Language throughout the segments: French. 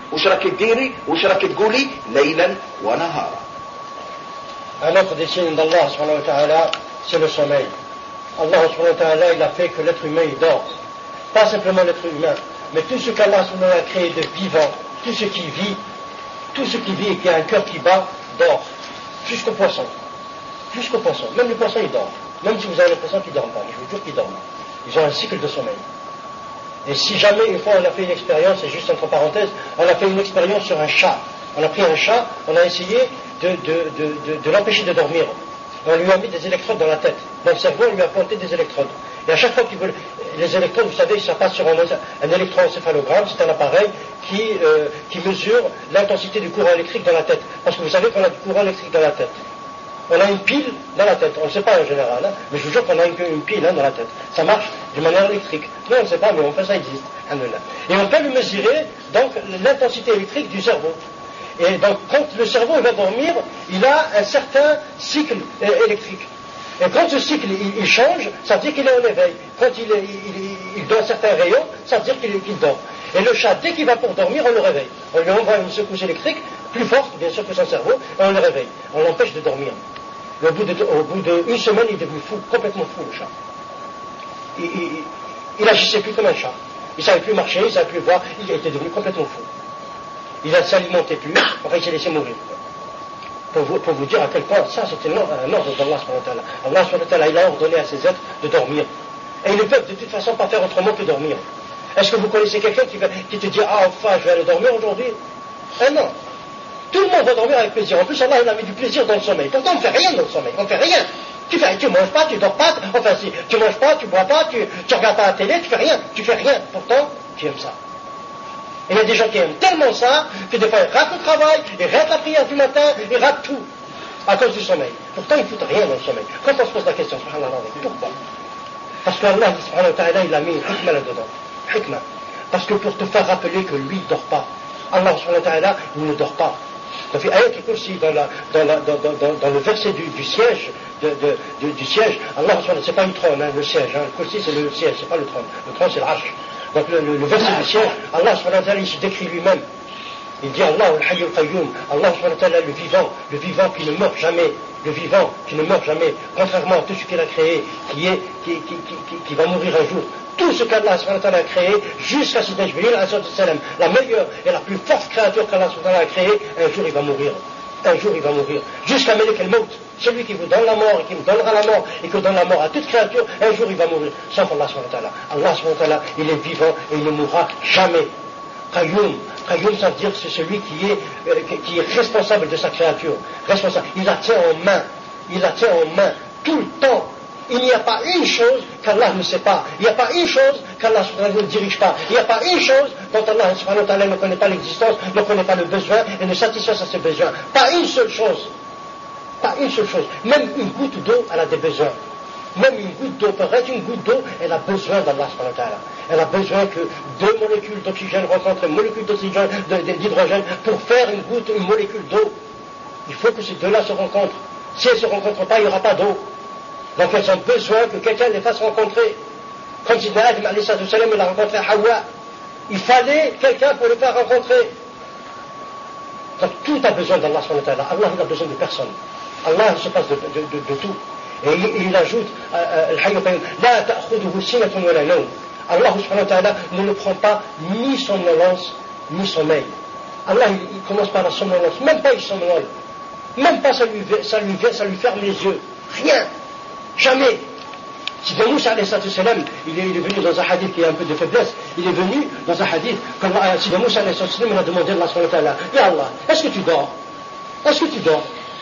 وش راك تديري وش راك تقولي ليلا ونهارا. Un autre des signes d'Allah subhanahu wa ta'ala, c'est le sommeil. Allah subhanahu wa ta'ala, il a fait que l'être humain il dort. Pas simplement l'être humain, mais tout ce qu'Allah subhanahu wa ta'ala a créé de vivant, tout ce qui vit et qui a un cœur qui bat, dort. Jusqu'au poisson. Jusqu'au poisson. Même les poissons ils dorment. Même si vous avez l'impression qu'ils ne dorment pas, je vous jure qu'ils dorment. Ils ont un cycle de sommeil. Et si jamais une fois on a fait une expérience, et juste entre parenthèses, on a fait une expérience sur un chat. On a pris un chat, on a essayé de l'empêcher de dormir. Et on lui a mis des électrodes dans la tête. Dans le cerveau, on lui a planté des électrodes. Et à chaque fois qu'il veut... Les électrodes, vous savez, ça passe sur un électroencéphalogramme, c'est un appareil qui mesure l'intensité du courant électrique dans la tête. Parce que vous savez qu'on a du courant électrique dans la tête. On a une pile dans la tête, on ne sait pas en général, hein, mais je vous jure qu'on a une pile dans la tête. Ça marche de manière électrique. Nous on ne sait pas, mais on fait ça existe. Et on peut le mesurer, donc, l'intensité électrique du cerveau. Et donc, quand le cerveau va dormir, il a un certain cycle électrique. Et quand ce cycle il change, ça veut dire qu'il est en éveil. Quand il donne certains rayons, ça veut dire qu'il dort. Et le chat, dès qu'il va pour dormir, on le réveille. On lui envoie une secousse électrique, plus forte bien sûr que son cerveau, et on le réveille. On l'empêche de dormir. Et au bout d'une semaine, il est devenu fou, complètement fou le chat. Il agissait plus comme un chat. Il ne savait plus marcher, il ne savait plus voir, il était devenu complètement fou. Il ne s'alimentait plus, enfin il s'est laissé mourir. Pour vous dire à quel point ça c'était un ordre d'Allah subhanahu wa ta'ala. Allah subhanahu wa ta'ala il a ordonné à ses êtres de dormir. Et ils ne peuvent de toute façon pas faire autrement que dormir. Est-ce que vous connaissez quelqu'un qui te dit ah enfin je vais aller dormir aujourd'hui? Non. Tout le monde va dormir avec plaisir. En plus Allah il a mis du plaisir dans le sommeil. Pourtant on ne fait rien dans le sommeil. On ne fait rien. Tu manges pas, tu dors pas, enfin si tu manges pas, tu bois pas, tu regardes pas la télé, tu fais rien. Pourtant tu aimes ça. Et il y a des gens qui aiment tellement ça que des fois ils ratent le travail, ils ratent la prière du matin, ils ratent tout à cause du sommeil. Pourtant ils ne foutent rien dans le sommeil. Quand on se pose la question, subhanallah, pourquoi? Parce qu'Allah subhanahu wa ta'ala il a mis une hikmah là-dedans. Hikmah. Parce que pour te faire rappeler que lui ne dort pas. Allah subhanahu wa ta'ala il ne dort pas. Donc il y a ayat al-kursi dans le verset du siège, du siège, Allah subhanahu wa ta'ala, c'est pas le trône, hein, le siège, hein, le kursi c'est le siège, c'est pas le trône. Le trône c'est l'arche. Donc le verset du siège, Allah subhanahu wa ta'ala il se décrit lui-même. Il dit Allah al-Hayy al-Qayyum, Allah subhanahu wa ta'ala le vivant qui ne meurt jamais, le vivant qui ne meurt jamais, contrairement à tout ce qu'il a créé, qui va mourir un jour. Tout ce qu'Allah subhanahu wa ta'ala a créé, jusqu'à Sidna Jibril alayhi salam, la meilleure et la plus forte créature qu'Allah subhanahu wa ta'ala a créée, un jour il va mourir. Un jour il va mourir. Jusqu'à Malik al-Maut, celui qui vous donne la mort et qui vous donnera la mort et qui donne la mort à toute créature, un jour il va mourir. Sauf Allah subhanahu wa ta'ala. Allah subhanahu wa ta'ala, il est vivant et il ne mourra jamais. Qayyum, ça veut dire c'est celui qui est responsable de sa créature. Responsable. Il la tient en main tout le temps. Il n'y a pas une chose qu'Allah ne sait pas. Il n'y a pas une chose qu'Allah ne dirige pas. Il n'y a pas une chose dont Allah subhanahu wa ta'ala ne connaît pas l'existence, ne connaît pas le besoin et ne satisfait à ses besoins. Pas une seule chose. Pas une seule chose. Même une goutte d'eau, elle a des besoins. Même une goutte d'eau, peut-être une goutte d'eau, elle a besoin d'Allah subhanahu wa ta'ala. Elle a besoin que deux molécules d'oxygène rencontrent une molécule d'hydrogène pour faire une molécule d'eau. Il faut que ces deux-là se rencontrent. Si elles ne se rencontrent pas, il n'y aura pas d'eau. Donc elles ont besoin que quelqu'un les fasse rencontrer. Comme si Adam alayhi salam il a rencontré Hawa. Il fallait quelqu'un pour le faire rencontrer. Donc tout a besoin d'Allah subhanahu wa ta'ala. Allah il a besoin de personne. Allah il se passe de tout. Et il ajoute Al-Hayy al-Qayyum, La ta'khuduhu sinatun wa la nawm. Allah subhanahu wa ta'ala ne le prend pas ni somnolence ni sommeil. Allah il commence par la somnolence. Même pas il somnole. Même pas ça lui ferme les yeux. Rien. Jamais. Sidna Moussa alayhi salam, il est venu dans un hadith qui a un peu de faiblesse, il est venu dans un hadith, comme Sidna Moussa alayhi salam, il a demandé à Allah subhanahu wa ta'ala, Ya Allah, est-ce que tu dors? Est-ce que tu dors?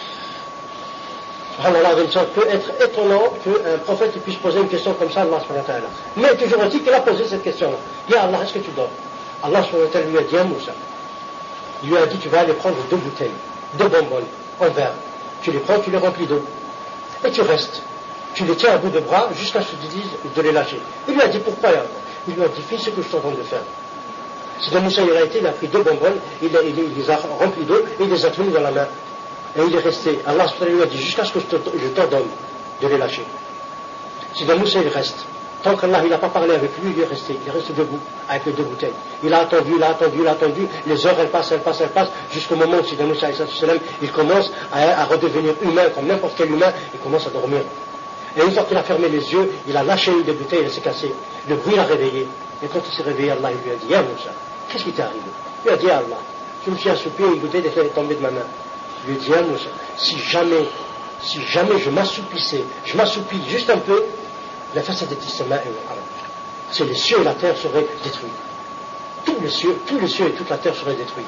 Subhanallah, ça peut être étonnant qu'un prophète puisse poser une question comme ça à Allah subhanahu wa ta'ala. Mais toujours aussi qu'il a posé cette question-là. Ya Allah, est-ce que tu dors? Allah subhanahu wa ta'ala lui a dit à Moussa, il lui a dit, tu vas aller prendre 2 bouteilles, 2 bonbonnes, en verre. Tu les prends, tu les remplis d'eau. Et tu restes. Tu les tiens à bout de bras jusqu'à ce que tu dises de les lâcher. Il lui a dit pourquoi? Il lui a dit fais ce que je t'entends de faire. Sidna Moussa il a pris 2 bonbonnes, il les a remplis d'eau et il les a tenus dans la main. Et il est resté. Allah lui a dit jusqu'à ce que je t'ordonne de les lâcher. Sidna Moussa il reste. tant qu'Allah il n'a pas parlé avec lui, il est resté debout, avec les deux bouteilles. Il a attendu, les heures elles passent, jusqu'au moment où Sidna Moussa il commence à redevenir humain, comme n'importe quel humain, il commence à dormir. Et une fois qu'il a fermé les yeux, il a lâché une des bouteilles, elle s'est cassée. Le bruit l'a réveillé. Et quand il s'est réveillé, Allah il lui a dit, Ya Moussa, qu'est-ce qui t'est arrivé? Il a dit, Allah, je me suis assoupi et une bouteille est tombée de ma main. Il lui a dit, Ya Moussa, si jamais je m'assoupis juste un peu, c'est les cieux et la terre seraient détruits. Tous les cieux et toute la terre seraient détruits.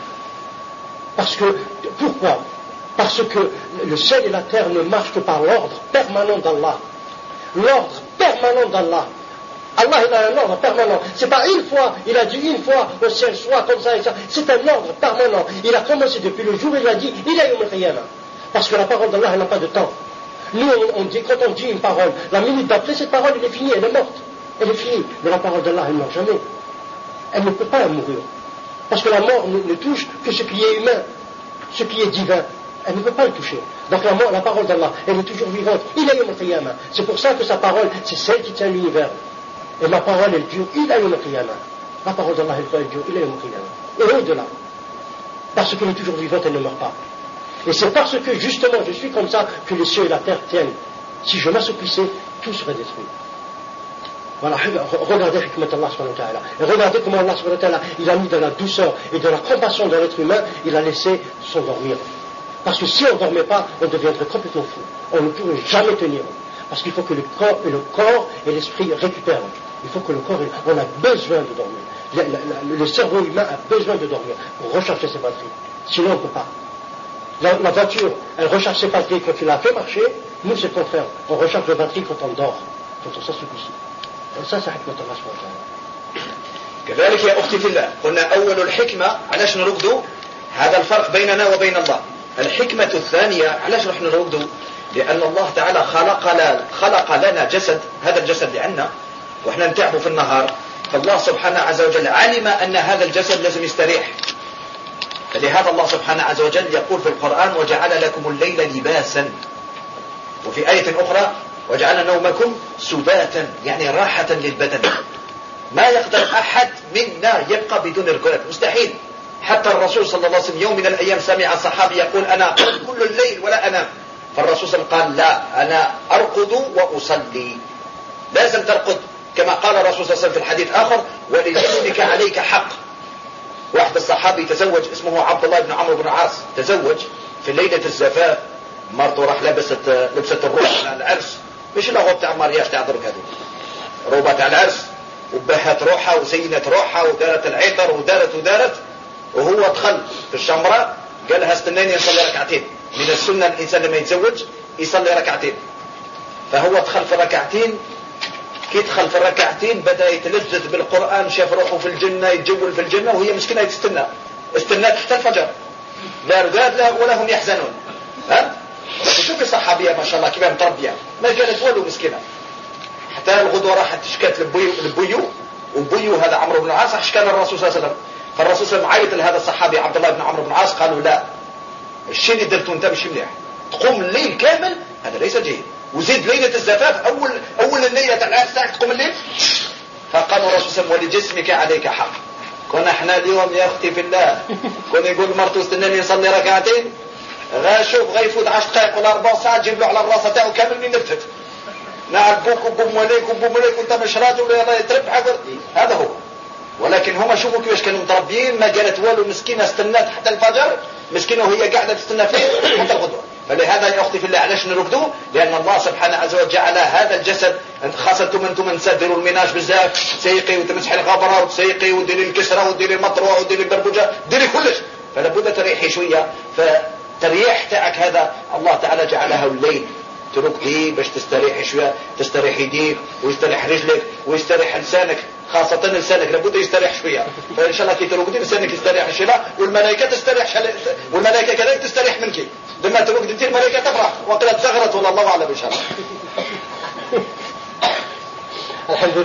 Pourquoi? Parce que le ciel et la terre ne marchent que par l'ordre permanent d'Allah. L'ordre permanent d'Allah. Allah il a un ordre permanent. C'est pas une fois, il a dit une fois au ciel soit comme ça et ça. C'est un ordre permanent. Il a commencé depuis le jour où il a dit il a yawm al-qiyamah. Parce que la parole d'Allah elle n'a pas de temps. Nous, quand on dit une parole, la minute d'après, cette parole, elle est finie, elle est morte. Elle est finie. Mais la parole d'Allah, elle ne meurt jamais. Elle ne peut pas mourir. Parce que la mort ne touche que ce qui est humain, ce qui est divin. Elle ne peut pas le toucher. Donc la parole d'Allah, elle est toujours vivante. Il a yawm al-qiyamah. C'est pour ça que sa parole, c'est celle qui tient l'univers. Et ma parole, elle dure, il a yawm al-qiyamah. La parole d'Allah, elle dure, il a yawm al-qiyamah. Et au-delà. Parce qu'elle est toujours vivante, elle ne meurt pas. Et c'est parce que justement je suis comme ça que les cieux et la terre tiennent. Si je m'assoupissais, tout serait détruit. Voilà, regardez hikmat Allah subhanahu wa ta'ala. Et regardez comment Allah subhanahu wa ta'ala, il a mis de la douceur et de la compassion dans l'être humain, il a laissé s'endormir. Parce que si on ne dormait pas, on deviendrait complètement fou. On ne pourrait jamais tenir. Parce qu'il faut que le corps et l'esprit récupèrent. Il faut que le corps, on a besoin de dormir. Le cerveau humain a besoin de dormir pour recharger ses batteries. Sinon on ne peut pas. La voiture, elle recharge ses batteries quand tu l'as fait marcher. Nous, c'est le contraire. On recharge les batteries quand on dort, quand on s'assoupit. Ça, c'est حكمة الله سبحانه وتعالى. كذلك يا أختي في الله، قلنا أول الحكمة علاش نرقدوا؟ هذا الفرق بيننا وبين الله. الحكمة الثانية علاش نحن نرقدوا؟ لأن الله تعالى خلق لنا جسد، هذا الجسد اللي عندنا وإحنا نتعبوا في النهار، فالله سبحانه عز وجل علم أن هذا الجسد لازم يستريح. فلهذا الله سبحانه عز وجل يقول في القرآن وجعل لكم الليل لباسا، وفي آية أخرى وجعل نومكم سباتا، يعني راحة للبدن. ما يقدر أحد منا يبقى بدون ركود، مستحيل. حتى الرسول صلى الله عليه وسلم يوم من الأيام سمع صحابي يقول أنا أرقد كل الليل ولا أنام، فالرسول صلى الله عليه وسلم قال لا، أنا أرقد وأصلي. لازم ترقد كما قال الرسول صلى الله عليه وسلم في الحديث آخر ولجسمك عليك حق. واحد الصحابي تزوج اسمه عبد الله بن عمرو بن العاص، تزوج في ليلة الزفاف، مرته راح لبست الروب على العرس، مش الغوب تاع مارياج تاع درك هذو، روبة تاع العرس، وبهت روحها وزينت روحها ودارت العطر ودارت وهو دخل في الشمرة قال لها استناني نصلي ركعتين. من السنة الإنسان لما يتزوج يصلي ركعتين، فهو دخل في ركعتين. كي دخل في الركعتين بدأ يتلذذ بالقرآن، شاف روحه في الجنة، يتجول في الجنة، وهي مسكينة استنات حتى الفجر، لا رقاد لا ولا هم يحزنون. شوفي صحابية ما شاء الله كيف متربية، ما قالت ولو مسكينة. حتى الغدوة راحت شكات لبويو، وبويو هذا عمرو بن العاص حش كان الرسول صلى الله عليه وسلم. فالرسول صلى الله عليه وسلم عيط لهذا الصحابي عبد الله بن عمرو بن العاص، قالوا لا، الشيء اللي درته انت مش مليح، تقوم الليل كامل هذا ليس جيد، وزيد ليلة الزفاف أول الليلة تاع العرس تاعك تقوم الليل. فقال الرسول صلى الله عليه وسلم ولجسمك عليك حق. كنا احنا اليوم يا اختي في الله كنا يقول مرته استناني نصلي ركعتين، شوف غيفوت 10 دقائق ولا 4 ساعات جيب له على الراس تاعو كامل من نفتت، نعم بوك وبوم عليك وانت مش راجل ولا تربح. هذا هو. ولكن هما شوفوا كيفاش كانوا متربيين، ما قالت والو، مسكينه استنات حتى الفجر، مسكينه وهي قاعده تستنى فيه حتى الغدوه. فلهذا يا اختي في الله علاش نرقدوا؟ لان الله سبحانه عز وجل جعل هذا الجسد، خاصه انتم تسدروا الميناج بزاف، تسيقي وتمسحي الغبره وتسيقي وديري الكسره وديري المطروع وديري البربوجه، ديري كلش، فلا بد تريحي شويه. فتريح تاعك هذا الله تعالى جعلها الليل، ترقدي باش تستريحي شويه، تستريح يديك ويستريح رجلك ويستريح لسانك، خاصة لسانك لابد يستريح شوية. فإن شاء الله كي ترقدي لسانك يستريح شوية، والملائكة تستريح، والملائكة كذلك تستريح منك. لما ترقدي انت الملائكة تفرح وقد تزغرت، والله أعلم إن شاء الله. الحمد لله.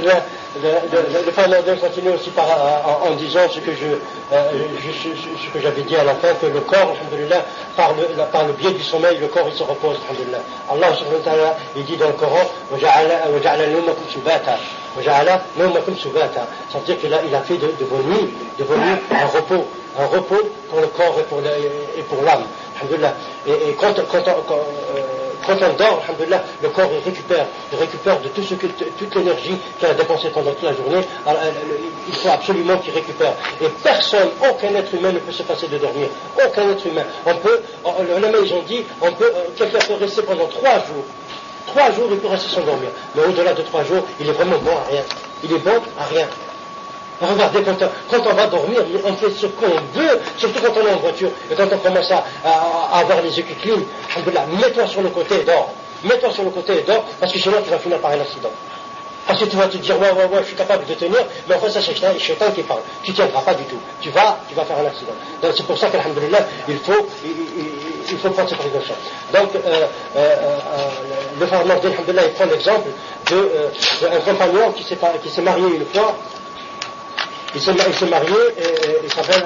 le frère Nordin continue aussi en disant ce que j'avais dit à la fin, que le corps, alhamdoulilah, par le biais du sommeil, le corps il se repose, alhamdoulilah. Allah subhanahu wa ta'ala, il dit dans le Coran, وَجَعَلَ نَوْمَكُمْ سُبَاتًا وَجَعَلَ نَوْمَكُمْ سُبَاتًا. Ça veut dire qu'il a fait de vos nuits un repos pour le corps et pour l'âme, alhamdoulilah. Et quand on dort, alhamdoulilah, le corps il récupère de toute l'énergie qu'il a dépensée pendant toute la journée. Alors, il faut absolument qu'il récupère. Et aucun être humain ne peut se passer de dormir. Aucun être humain. Les ulama ils ont dit, quelqu'un peut rester pendant 3 jours. 3 jours, il peut rester sans dormir. Mais au-delà de 3 jours, il est vraiment bon à rien. Il est bon à rien. Regardez, quand on va dormir, on fait ce qu'on veut, surtout quand on est en voiture, et quand on commence à avoir les yeux qui clignent, mets-toi sur le côté et dors. Mets-toi sur le côté et dors, parce que sinon tu vas finir par un accident. Parce que tu vas te dire, ouais, je suis capable de tenir, mais en fait, ça c'est le shaitan qui parle. Tu ne tiendras pas du tout. Tu vas faire un accident. Donc c'est pour ça qu'alhamdoulilah, il faut prendre ses précautions. Donc, le frère Nordin, alhamdoulilah, il prend l'exemple d'un compagnon qui s'est marié une fois. Il s'est marié, il s'appelle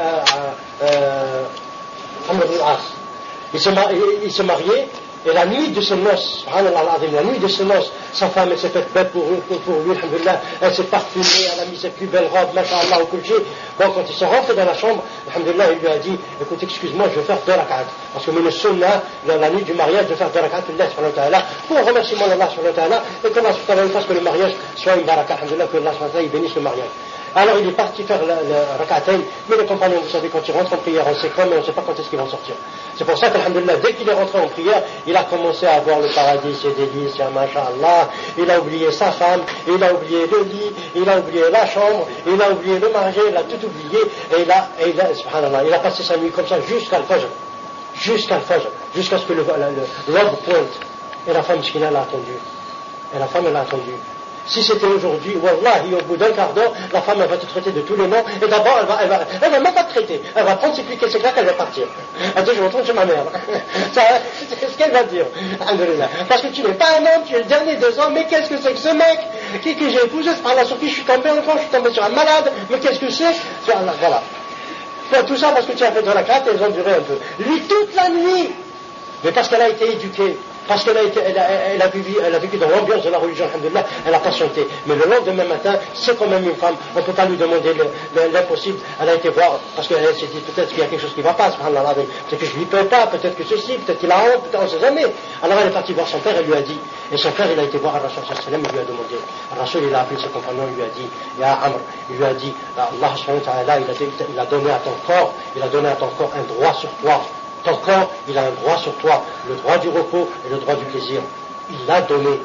Amr al-As. Il s'est marié, et la nuit de ses noces, sa femme elle s'est faite belle pour lui, alhamdoulilah, elle s'est parfumée, elle a mis ses plus belles robes, masha'Allah, au kulchi. Bon, quand ils sont rentrés dans la chambre, alhamdoulilah, il lui a dit, écoute, excuse-moi, je vais faire 2 rak'at. Parce que le sunnah, la nuit du mariage, de faire 2 rak'at, pour remerciement d'Allah, et que Allah fasse que le mariage soit une baraka, alhamdoulilah, que Allah bénisse le mariage. Alors il est parti faire le rak'atayn, mais les compagnons, vous savez, quand ils rentrent en prière, on sait quand, mais on ne sait pas quand est-ce qu'ils vont sortir. C'est pour ça qu'alhamdoulilah, dès qu'il est rentré en prière, il a commencé à voir le paradis, ses délices, masha'Allah, il a oublié sa femme, il a oublié le lit, il a oublié la chambre, il a oublié le mariage, il a tout oublié, et subhanallah, il a passé sa nuit comme ça jusqu'à le fajr, jusqu'à ce que l'aube pointe, et la femme elle a attendu. Si c'était aujourd'hui, wallahi, au bout d'un quart d'heure, la femme elle va te traiter de tous les noms, et d'abord elle va même pas te traiter, elle va prendre ses cliquets, ses claques, elle va partir. Elle dit, je retourne chez ma mère. C'est ce qu'elle va dire. Parce que tu n'es pas un homme, tu es le dernier des hommes, mais qu'est-ce que c'est que ce mec que j'ai épousé, c'est par là sur qui je suis tombé enfant, je suis tombé sur un malade, mais qu'est-ce que c'est? Voilà. Tout ça parce que tu as fait de la carte, elles ont duré un peu. Lui, toute la nuit, mais parce qu'elle a été éduquée, parce qu'elle a vécu dans l'ambiance de la religion, alhamdoulilah, elle a patienté. Mais le lendemain matin, c'est quand même une femme, on ne peut pas lui demander l'impossible. Elle a été voir, parce qu'elle s'est dit peut-être qu'il y a quelque chose qui ne va pas, subhanallah, peut-être que je ne lui paie pas, peut-être que ceci, peut-être qu'il a honte, peut-être on ne sait jamais. Alors elle est partie voir son père, elle lui a dit, et son père il a été voir Ar-Rasul sallam, il lui a demandé, Ar-Rasul il a appelé ses compagnons, il lui a dit, Ya Amr, il lui a dit, Allah subhanahu wa ta'ala, il a donné à ton corps un droit sur toi. Ton corps, il a un droit sur toi, le droit du repos et le droit du plaisir. Il l'a donné.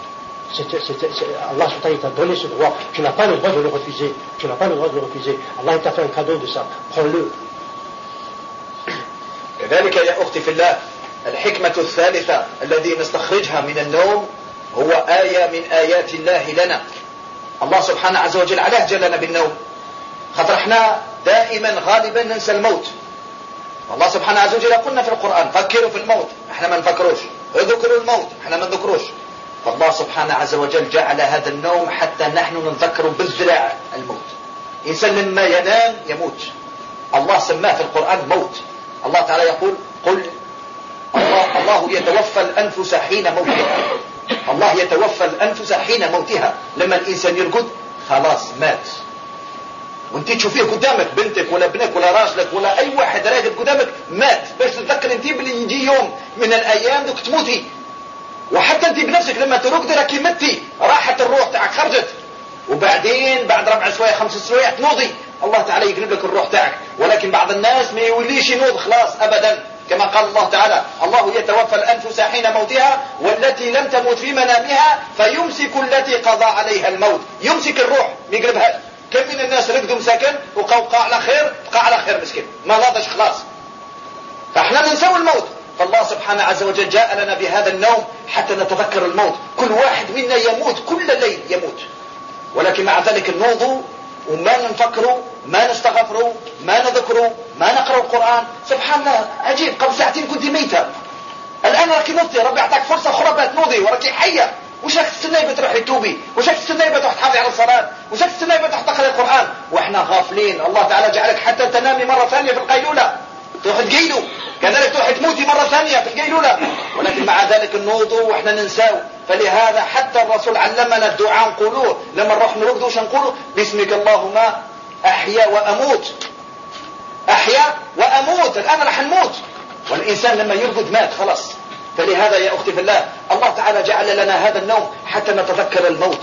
Allah t'a donné ce droit. Tu n'as pas le droit de le refuser. Allah t'a fait un cadeau de ça. Prends-le. كذلك يا أختي في الله الحكمة الثالثة الذي نستخرجها من النوم هو آية من آيات الله لنا. الله سبحانه عز وجل علاه جلنا بالنوم. خاطر احنا دائما غالبا ننسى الموت. الله سبحانه عز وجل قلنا في القرآن فكروا في الموت، احنا ما نفكروش، اذكروا الموت، احنا ما نذكروش. فالله سبحانه عز وجل جعل هذا النوم حتى نحن نذكر بالزراع الموت. إنسان لما ينام يموت. الله سماه في القرآن موت. الله تعالى يقول قل الله يتوفى الأنفس حين موتها. الله يتوفى الأنفس حين موتها. لما الإنسان يرقد خلاص مات. وانت تشوفيه قدامك بنتك ولا ابنك ولا راجلك ولا اي واحد راقد قدامك مات، باش تتذكر انت بلي يجي يوم من الايام دوك تموتي. وحتى انت بنفسك لما ترقدي راكي متي، راحت الروح تاعك خرجت، وبعدين بعد 4 سوايع 5 سوايع تنوضي، الله تعالى يقلب لك الروح تاعك. ولكن بعض الناس ما يوليش ينوض خلاص ابدا، كما قال الله تعالى الله يتوفى الانفس حين موتها والتي لم تموت في منامها فيمسك التي قضى عليها الموت. يمسك الروح ما يقلبهاش. كم من الناس رقدوا مساكن وقع على خير، بقى على خير مسكين ما لاضش خلاص. فاحنا ننسوا الموت. فالله سبحانه عز وجل جاء لنا بهذا النوم حتى نتذكر الموت. كل واحد منا يموت كل ليل يموت، ولكن مع ذلك نوضوا وما نفكروا، ما نستغفروا، ما نذكروا، ما نقرأ القرآن. سبحان الله عجيب، قبل ساعتين كنت ميتة، الآن راكي نوضتي، ربي أعطاك فرصة أخرى بات نوضي وراكي حية وش راك تستنى بتروح توبي؟ وش راك تستنى بتروح تحافظي على الصلاة؟ وش راك تستنى بتروح تقرأ القرآن؟ واحنا غافلين. الله تعالى جعلك حتى تنامي مرة ثانية في القيلولة، تروح تقيلوا، كذلك تروح تموتي مرة ثانية في القيلولة، ولكن مع ذلك نوضوا واحنا ننساو. فلهذا حتى الرسول علمنا الدعاء نقولوه لما نروح نرقدوا. وش نقولوا؟ باسمك اللهم أحيا وأموت، أحيا وأموت. الآن راح نموت، والإنسان لما يرقد مات خلاص. فلهذا يا أختي في الله، الله تعالى جعل لنا هذا النوم حتى نتذكر الموت.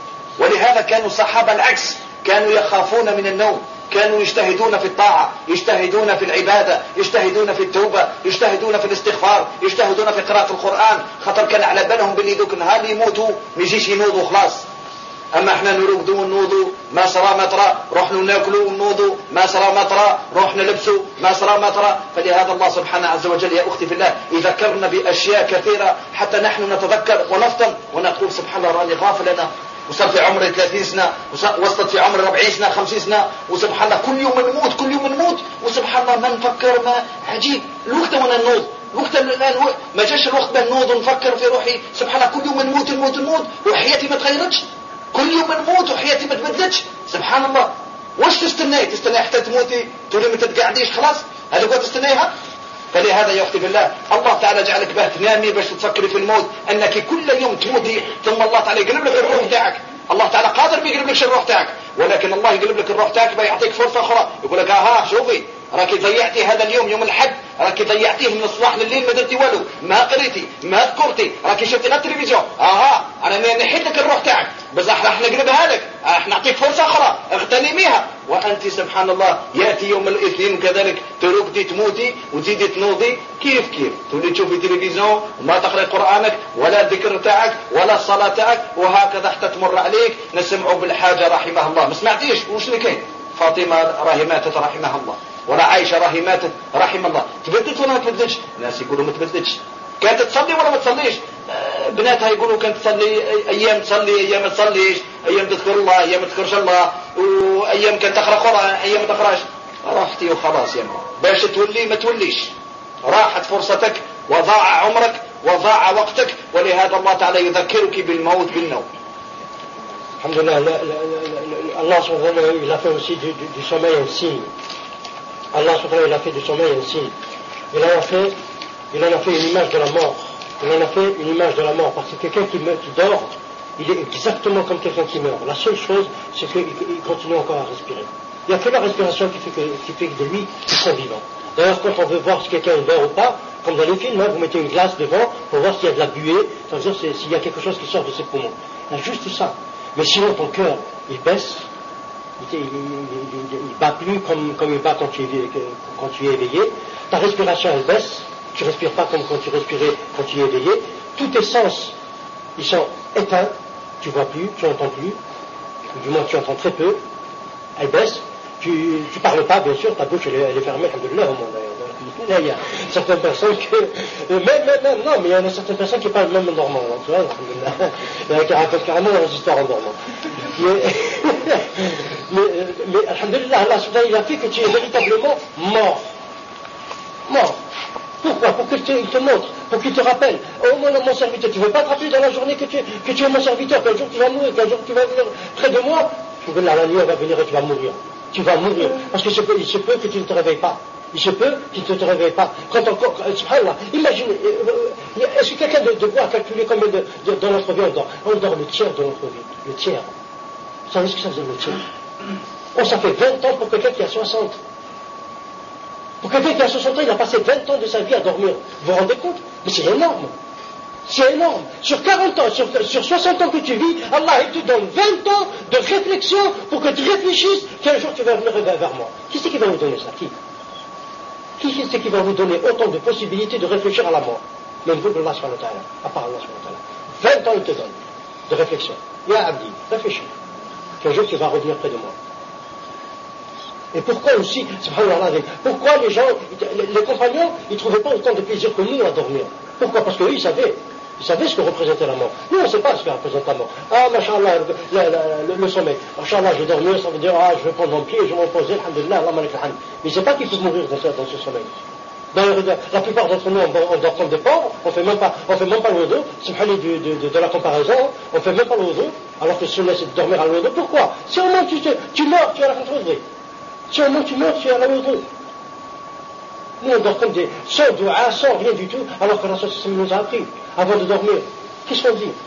ولهذا كانوا الصحابة العكس، كانوا يخافون من النوم، كانوا يجتهدون في الطاعة، يجتهدون في العبادة، يجتهدون في التوبة، يجتهدون في الاستغفار، يجتهدون في قراءة القرآن، خاطر كان على بالهم باللي ذوك النهار يموتوا ما يجيش ينوضوا خلاص. اما احنا نرقدوا ونوضوا ما صرا ما طرا، رحنا ناكلوا ونوضوا ما صرا ما طرا، رحنا نلبسوا ما صرا ما طرا. فلهذا الله سبحانه عز وجل يا اختي في الله يذكرنا باشياء كثيرة حتى نحن نتذكر ونفطن ونقول سبحان الله راني غافل انا، وصار في عمري 30 سنة، وصلت في عمري 40 سنة 50 سنة، وسبحان الله كل يوم نموت كل يوم نموت، وسبحان الله ما نفكر. ما عجيب الوقت وانا نوض، الوقت الان ما جاش الوقت بان نوض ونفكر في روحي. سبحان الله كل يوم نموت نموت نموت وحياتي ما تغيرتش، كل يوم نموت وحياتي ما تبدلتش. سبحان الله. واش تستنى حتى تموتي تولي ما تتقعديش خلاص؟ هذا هو تستنيها. فلهذا يا اختي بالله الله تعالى جعلك باه تنامي باش تفكري في الموت، انك كل يوم تموتي ثم الله تعالى يقلب لك الروح تاعك. الله تعالى قادر ما يقلب لكش الروح تاعك، ولكن الله يقلب لك الروح تاعك بيعطيك فرصه اخرى، يقول لك اها شوفي راكي ضيعتي هذا اليوم يوم الحد، راكي ضيعتيه من الصباح لليل ما درتي والو، ما قريتي ما ذكرتي، راكي شفتي غير التلفزيون. اها انا نحيت لك الروح تاعك بصح راح نقلبها لك، راح نعطيك فرصه اخرى اغتنميها. وانت سبحان الله ياتي يوم الاثنين وكذلك ترقدي تموتي وتزيدي تنوضي كيف تولي تشوفي تلفزيون وما تقرأي قرآنك ولا الذكر تاعك ولا الصلاة تاعك، وهكذا حتى تمر عليك. نسمعوا بالحاجة رحمها الله، ما سمعتيش وش اللي كاين؟ فاطمة راهي ماتت رحمها الله، ولا عائشة راهي ماتت رحم الله. تبدلت ولا ما تبدلتش؟ الناس يقولوا ما تبدلتش. كانت تصلي ولا ما تصليش؟ بناتها يقولوا كانت تصلي ايام تصلي ايام ما تصليش، ايام تذكر الله ايام ما تذكرش الله، وايام كانت تقرا قرآن ايام ما تقراش. رحتي وخلاص يا ماما باش تولي ما توليش، راحت فرصتك وضاع عمرك وضاع وقتك. ولهذا الله تعالى يذكرك بالموت بالنوم. الحمد لله. Allah subhanahu wa ta'ala il a fait aussi du sommeil un signe. Allah subhanahu wa ta'ala il a fait du sommeil un signe. Il en a fait une image de la mort. Il en a fait une image de la mort, parce que quelqu'un qui dort, il est exactement comme quelqu'un qui meurt. La seule chose, c'est qu'il continue encore à respirer. Il n'y a que la respiration qui fait de lui qu'il soit vivant. D'ailleurs, quand on veut voir si quelqu'un dort ou pas, comme dans les films, vous mettez une glace devant pour voir s'il y a de la buée, c'est-à-dire s'il y a quelque chose qui sort de ses poumons. Il y a juste ça. Mais sinon, ton cœur, il baisse, il bat plus comme il bat quand tu es éveillé. Ta respiration, elle baisse. Tu ne respires pas comme quand tu respirais quand tu es éveillé. Tous tes sens, ils sont éteints. Tu ne vois plus, tu n'entends plus. Du moins, tu entends très peu. Elle baisse. Tu ne parles pas, bien sûr. Ta bouche, elle est fermée. Alhamdoulilah, au monde. Là, il y a certaines personnes non, mais il y en a certaines personnes qui parlent même en dormant. Donc, tu vois, alhamdoulilah. Il y en a qui racontent carrément leurs histoires en dormant. Mais alhamdoulilah, Allah il a fait que tu es véritablement mort. Mort. Pourquoi? Pour qu'il te montre, pour qu'il te rappelle. Oh mon serviteur, tu ne veux pas te rappeler dans la journée que tu es mon serviteur, qu'un jour tu vas mourir, qu'un jour tu vas venir près de moi. La nuit, on va venir et tu vas mourir. Tu vas mourir. Parce qu'il se peut que tu ne te réveilles pas. Il se peut qu'il ne te réveille pas. Quand encore, subhanallah, imagine, est-ce que quelqu'un de voir calculer combien dans notre vie on dort? On dort le tiers de notre vie. Le tiers. Vous savez ce que ça veut dire le tiers? Oh, ça fait 20 ans pour quelqu'un qui a 60. Pour quelqu'un qui a 60 ans, il a passé 20 ans de sa vie à dormir. Vous vous rendez compte? Mais c'est énorme. C'est énorme. Sur 40 ans, sur 60 ans que tu vis, Allah il te donne 20 ans de réflexion pour que tu réfléchisses qu'un jour tu vas venir vers moi. Qui c'est qui va vous donner ça? Qui c'est qui va vous donner autant de possibilités de réfléchir à la mort? Même vous, Allah subhanahu wa ta'ala, à part Allah subhanahu wa ta'ala. 20 ans il te donne de réflexion. Ya Abdi, réfléchis. Qu'un jour tu vas revenir près de moi. Et pourquoi aussi, pourquoi les gens, les compagnons, ils ne trouvaient pas autant de plaisir que nous à dormir? Pourquoi? Parce qu'eux, ils savaient ce que représentait la mort. Nous, on ne sait pas ce que représente la mort. Ah, machallah, le sommeil. Machallah, je vais dormir, ça veut dire, je vais prendre mon pied, je vais me reposer, alhamdulillah, Allah malik alhamd. Mais c'est pas qu'il faut mourir dans ce sommeil. La plupart d'entre nous, on dort comme des porcs, on fait même pas le wudu, c'est de la comparaison, on fait même pas le wudu, alors que ce c'est de dormir à le wudu. Pourquoi? Si au moins tu meurs, tu as la wudu. Si au moins tu meurs, tu as la wudu. Nous, on dort comme des, sans dua, sans rien du tout, alors que la société nous a appris, avant de dormir. Qu'est-ce qu'on dit?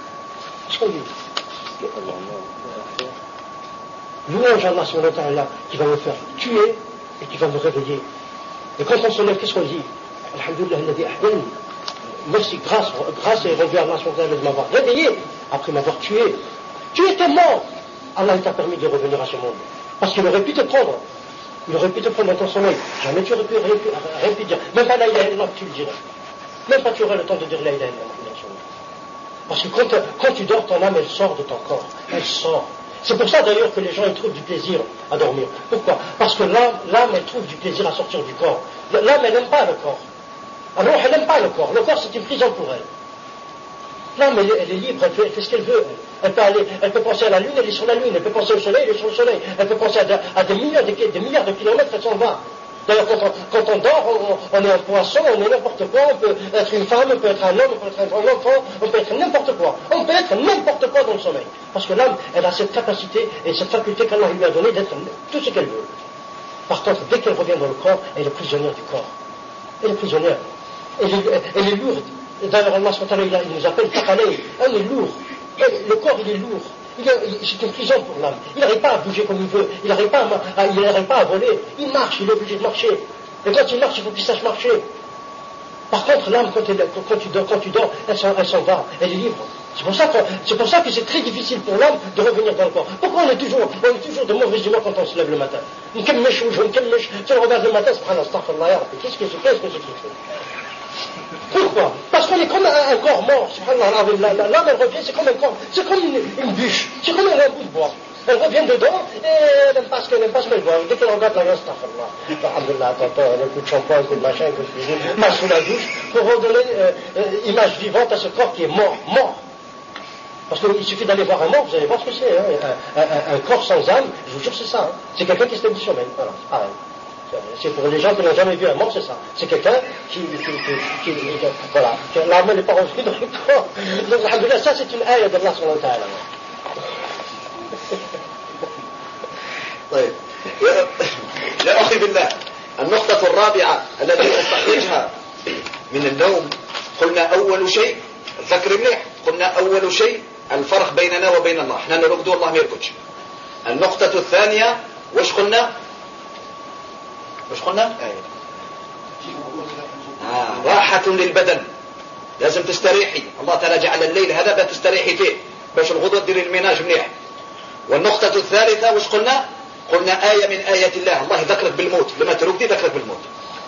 Louange à Allah subhanahu wa ta'ala qui va me faire tuer et qui va me réveiller. Et quand on se lève, qu'est-ce qu'on dit? Alhamdulillah, alladhi ahdani. Merci, grâce est rendue à Allah subhanahu wa ta'ala de m'avoir réveillé après m'avoir tué. Tu étais mort. Allah t'a permis de revenir à ce monde. Parce qu'il aurait pu te prendre. Il aurait pu te prendre dans ton sommeil. Jamais tu aurais pu rien pu dire. Même pas la ilaha illallah, tu le dirais. Même pas tu aurais le temps de dire la ilaha illallah. Parce que quand tu dors, ton âme, elle sort de ton corps. Elle sort. C'est pour ça d'ailleurs que les gens ils trouvent du plaisir à dormir. Pourquoi? Parce que l'âme, elle trouve du plaisir à sortir du corps. L'âme, elle n'aime pas le corps. Alors, elle n'aime pas le corps. Le corps, c'est une prison pour elle. L'âme, elle est libre, elle fait ce qu'elle veut. Elle peut penser à la lune, elle est sur la lune. Elle peut penser au soleil, elle est sur le soleil. Elle peut penser à des milliards de kilomètres, elle s'en va. D'ailleurs, quand on dort, on est un poisson, on est n'importe quoi, on peut être une femme, on peut être un homme, on peut être un enfant, on peut être n'importe quoi. On peut être n'importe quoi dans le sommeil. Parce que l'âme, elle a cette capacité et cette faculté qu'Allah lui a donnée d'être tout ce qu'elle veut. Par contre, dès qu'elle revient dans le corps, elle est prisonnière du corps. Elle est prisonnière. Elle est lourde. Et d'ailleurs, Allah il nous appelle Taqalay. Elle est lourde. Le corps, il est lourd. C'est une prison pour l'âme. Il n'arrive pas à bouger comme il veut. Il n'arrive pas à voler. Il marche, il est obligé de marcher. Et quand il marche, il faut qu'il sache marcher. Par contre, l'âme, quand tu dors, elle s'en va. Elle est libre. C'est pour ça que c'est très difficile pour l'âme de revenir dans le corps. Pourquoi on est toujours de mauvaise humeur quand on se lève le matin? Tu le regardes le matin, qu'est-ce que c'est? Pourquoi? Parce qu'on est comme un corps mort. L'âme, elle revient, c'est comme un corps, c'est comme une bûche, c'est comme un bout de bois. Elle revient dedans et elle n'aime pas ce qu'elle voit. Dès qu'elle regarde la reste, alhamdulillah, un coup de shampoing, un coup de machin, un coup de cuisine, marche sous la douche pour redonner image vivante à ce corps qui est mort. Parce qu'il suffit d'aller voir un mort, vous allez voir ce que c'est. Un corps sans âme, je vous jure, c'est ça. C'est quelqu'un qui se lève du sommeil. Voilà, c'est pareil. C'est pour les gens qui n'ont jamais vu un mort, c'est ça. C'est quelqu'un voilà, l'âme n'est pas revenue dans le corps. Donc, alhamdulillah, ça c'est une ayah d'Allah subhanahu wa ta'ala. طيب يا أخي بالله النقطة الرابعة التي نستخرجها من النوم قلنا أول شيء ذكر مليح قلنا أول شيء الفرق بيننا وبين الله احنا نرقد والله ما يرقدش. النقطة الثانية وش قلنا راحة للبدن لازم تستريحي. الله تعالى جعل الليل هذا تستريحي فيه باش الغدوة ديري الميناج مليح. والنقطة الثالثة وش قلنا آية من آيات الله يذكرك بالموت لما ترقدي ذكرك بالموت.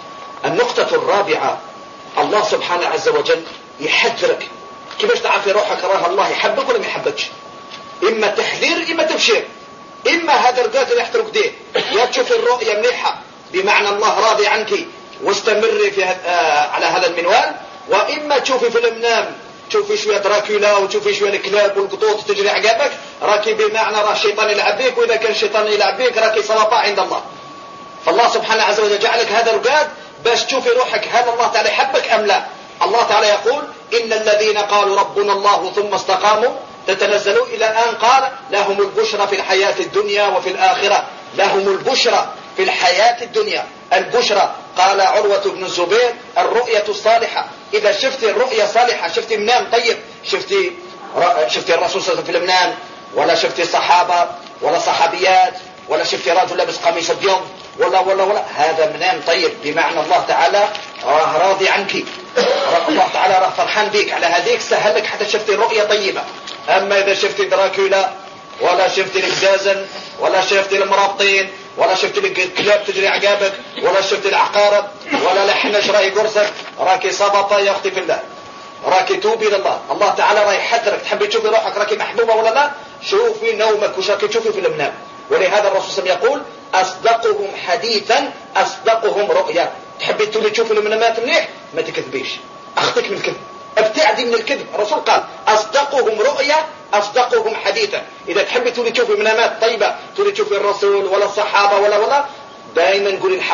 النقطة الرابعة الله سبحانه عز وجل يحذرك. كيفاش تعرفي روحك راه الله يحبك ولا ما يحبكش؟ إما تحذير إما تبشير. إما هذا الرقاد اللي حترقديه يا تشوفي الرؤية مليحة بمعنى الله راضي عنك واستمري في على هذا المنوال، وإما تشوفي في المنام تشوفي شوية دراكولا وتشوفي شوية الكلاب والقطوط تجري عقابك راكي بمعنى راه الشيطان يلعب بك، وإذا كان الشيطان يلعب بك راكي سلطاء عند الله. فالله سبحانه عز وجل جعلك هذا الرقاد باش تشوفي روحك هل الله تعالى يحبك أم لا. الله تعالى يقول إن الذين قالوا ربنا الله ثم استقاموا تتنزلوا إلى الآن قال لهم البشرى في الحياة الدنيا وفي الآخرة. لهم البشرى في الحياة الدنيا. البشرى قال عروة بن الزبير الرؤية الصالحة. إذا شفتي الرؤية صالحة شفتي منام طيب، شفتي الرسول صلى الله عليه وسلم في المنام، ولا شفتي صحابة ولا صحابيات، ولا شفتي رجل لابس قميص ابيض ولا هذا منام طيب، بمعنى الله تعالى راه راضي عنك، الله تعالى راه فرحان بك، على هذيك سهل لك حتى شفتي الرؤية طيبة. أما إذا شفتي دراكولا ولا شفتي الإجازن ولا شفتي المرابطين ولا شفتي الكلاب تجري عقابك ولا شفتي العقارب ولا الحنش راهي قرصك راكي صبطة يا أختي في الله، راكي توبي لله. الله تعالى راهي يحذرك، تحبي تشوفي روحك راكي محبوبة ولا لا، شوفي نومك وش راكي تشوفي في المنام. ولهذا الرسول صلى الله عليه وسلم يقول أصدقهم حديثا أصدقهم رؤيا. تحبي تولي تشوفي المنامات مليح ما تكذبيش، أخطيك من الكذب، ابتعدي من الكذب. الرسول قال أصدقهم رؤيا أصدقهم حديثا. إذا تحبي تولي تشوفي منامات طيبة، تولي تشوفي الرسول ولا الصحابة ولا دائما قولي الحق.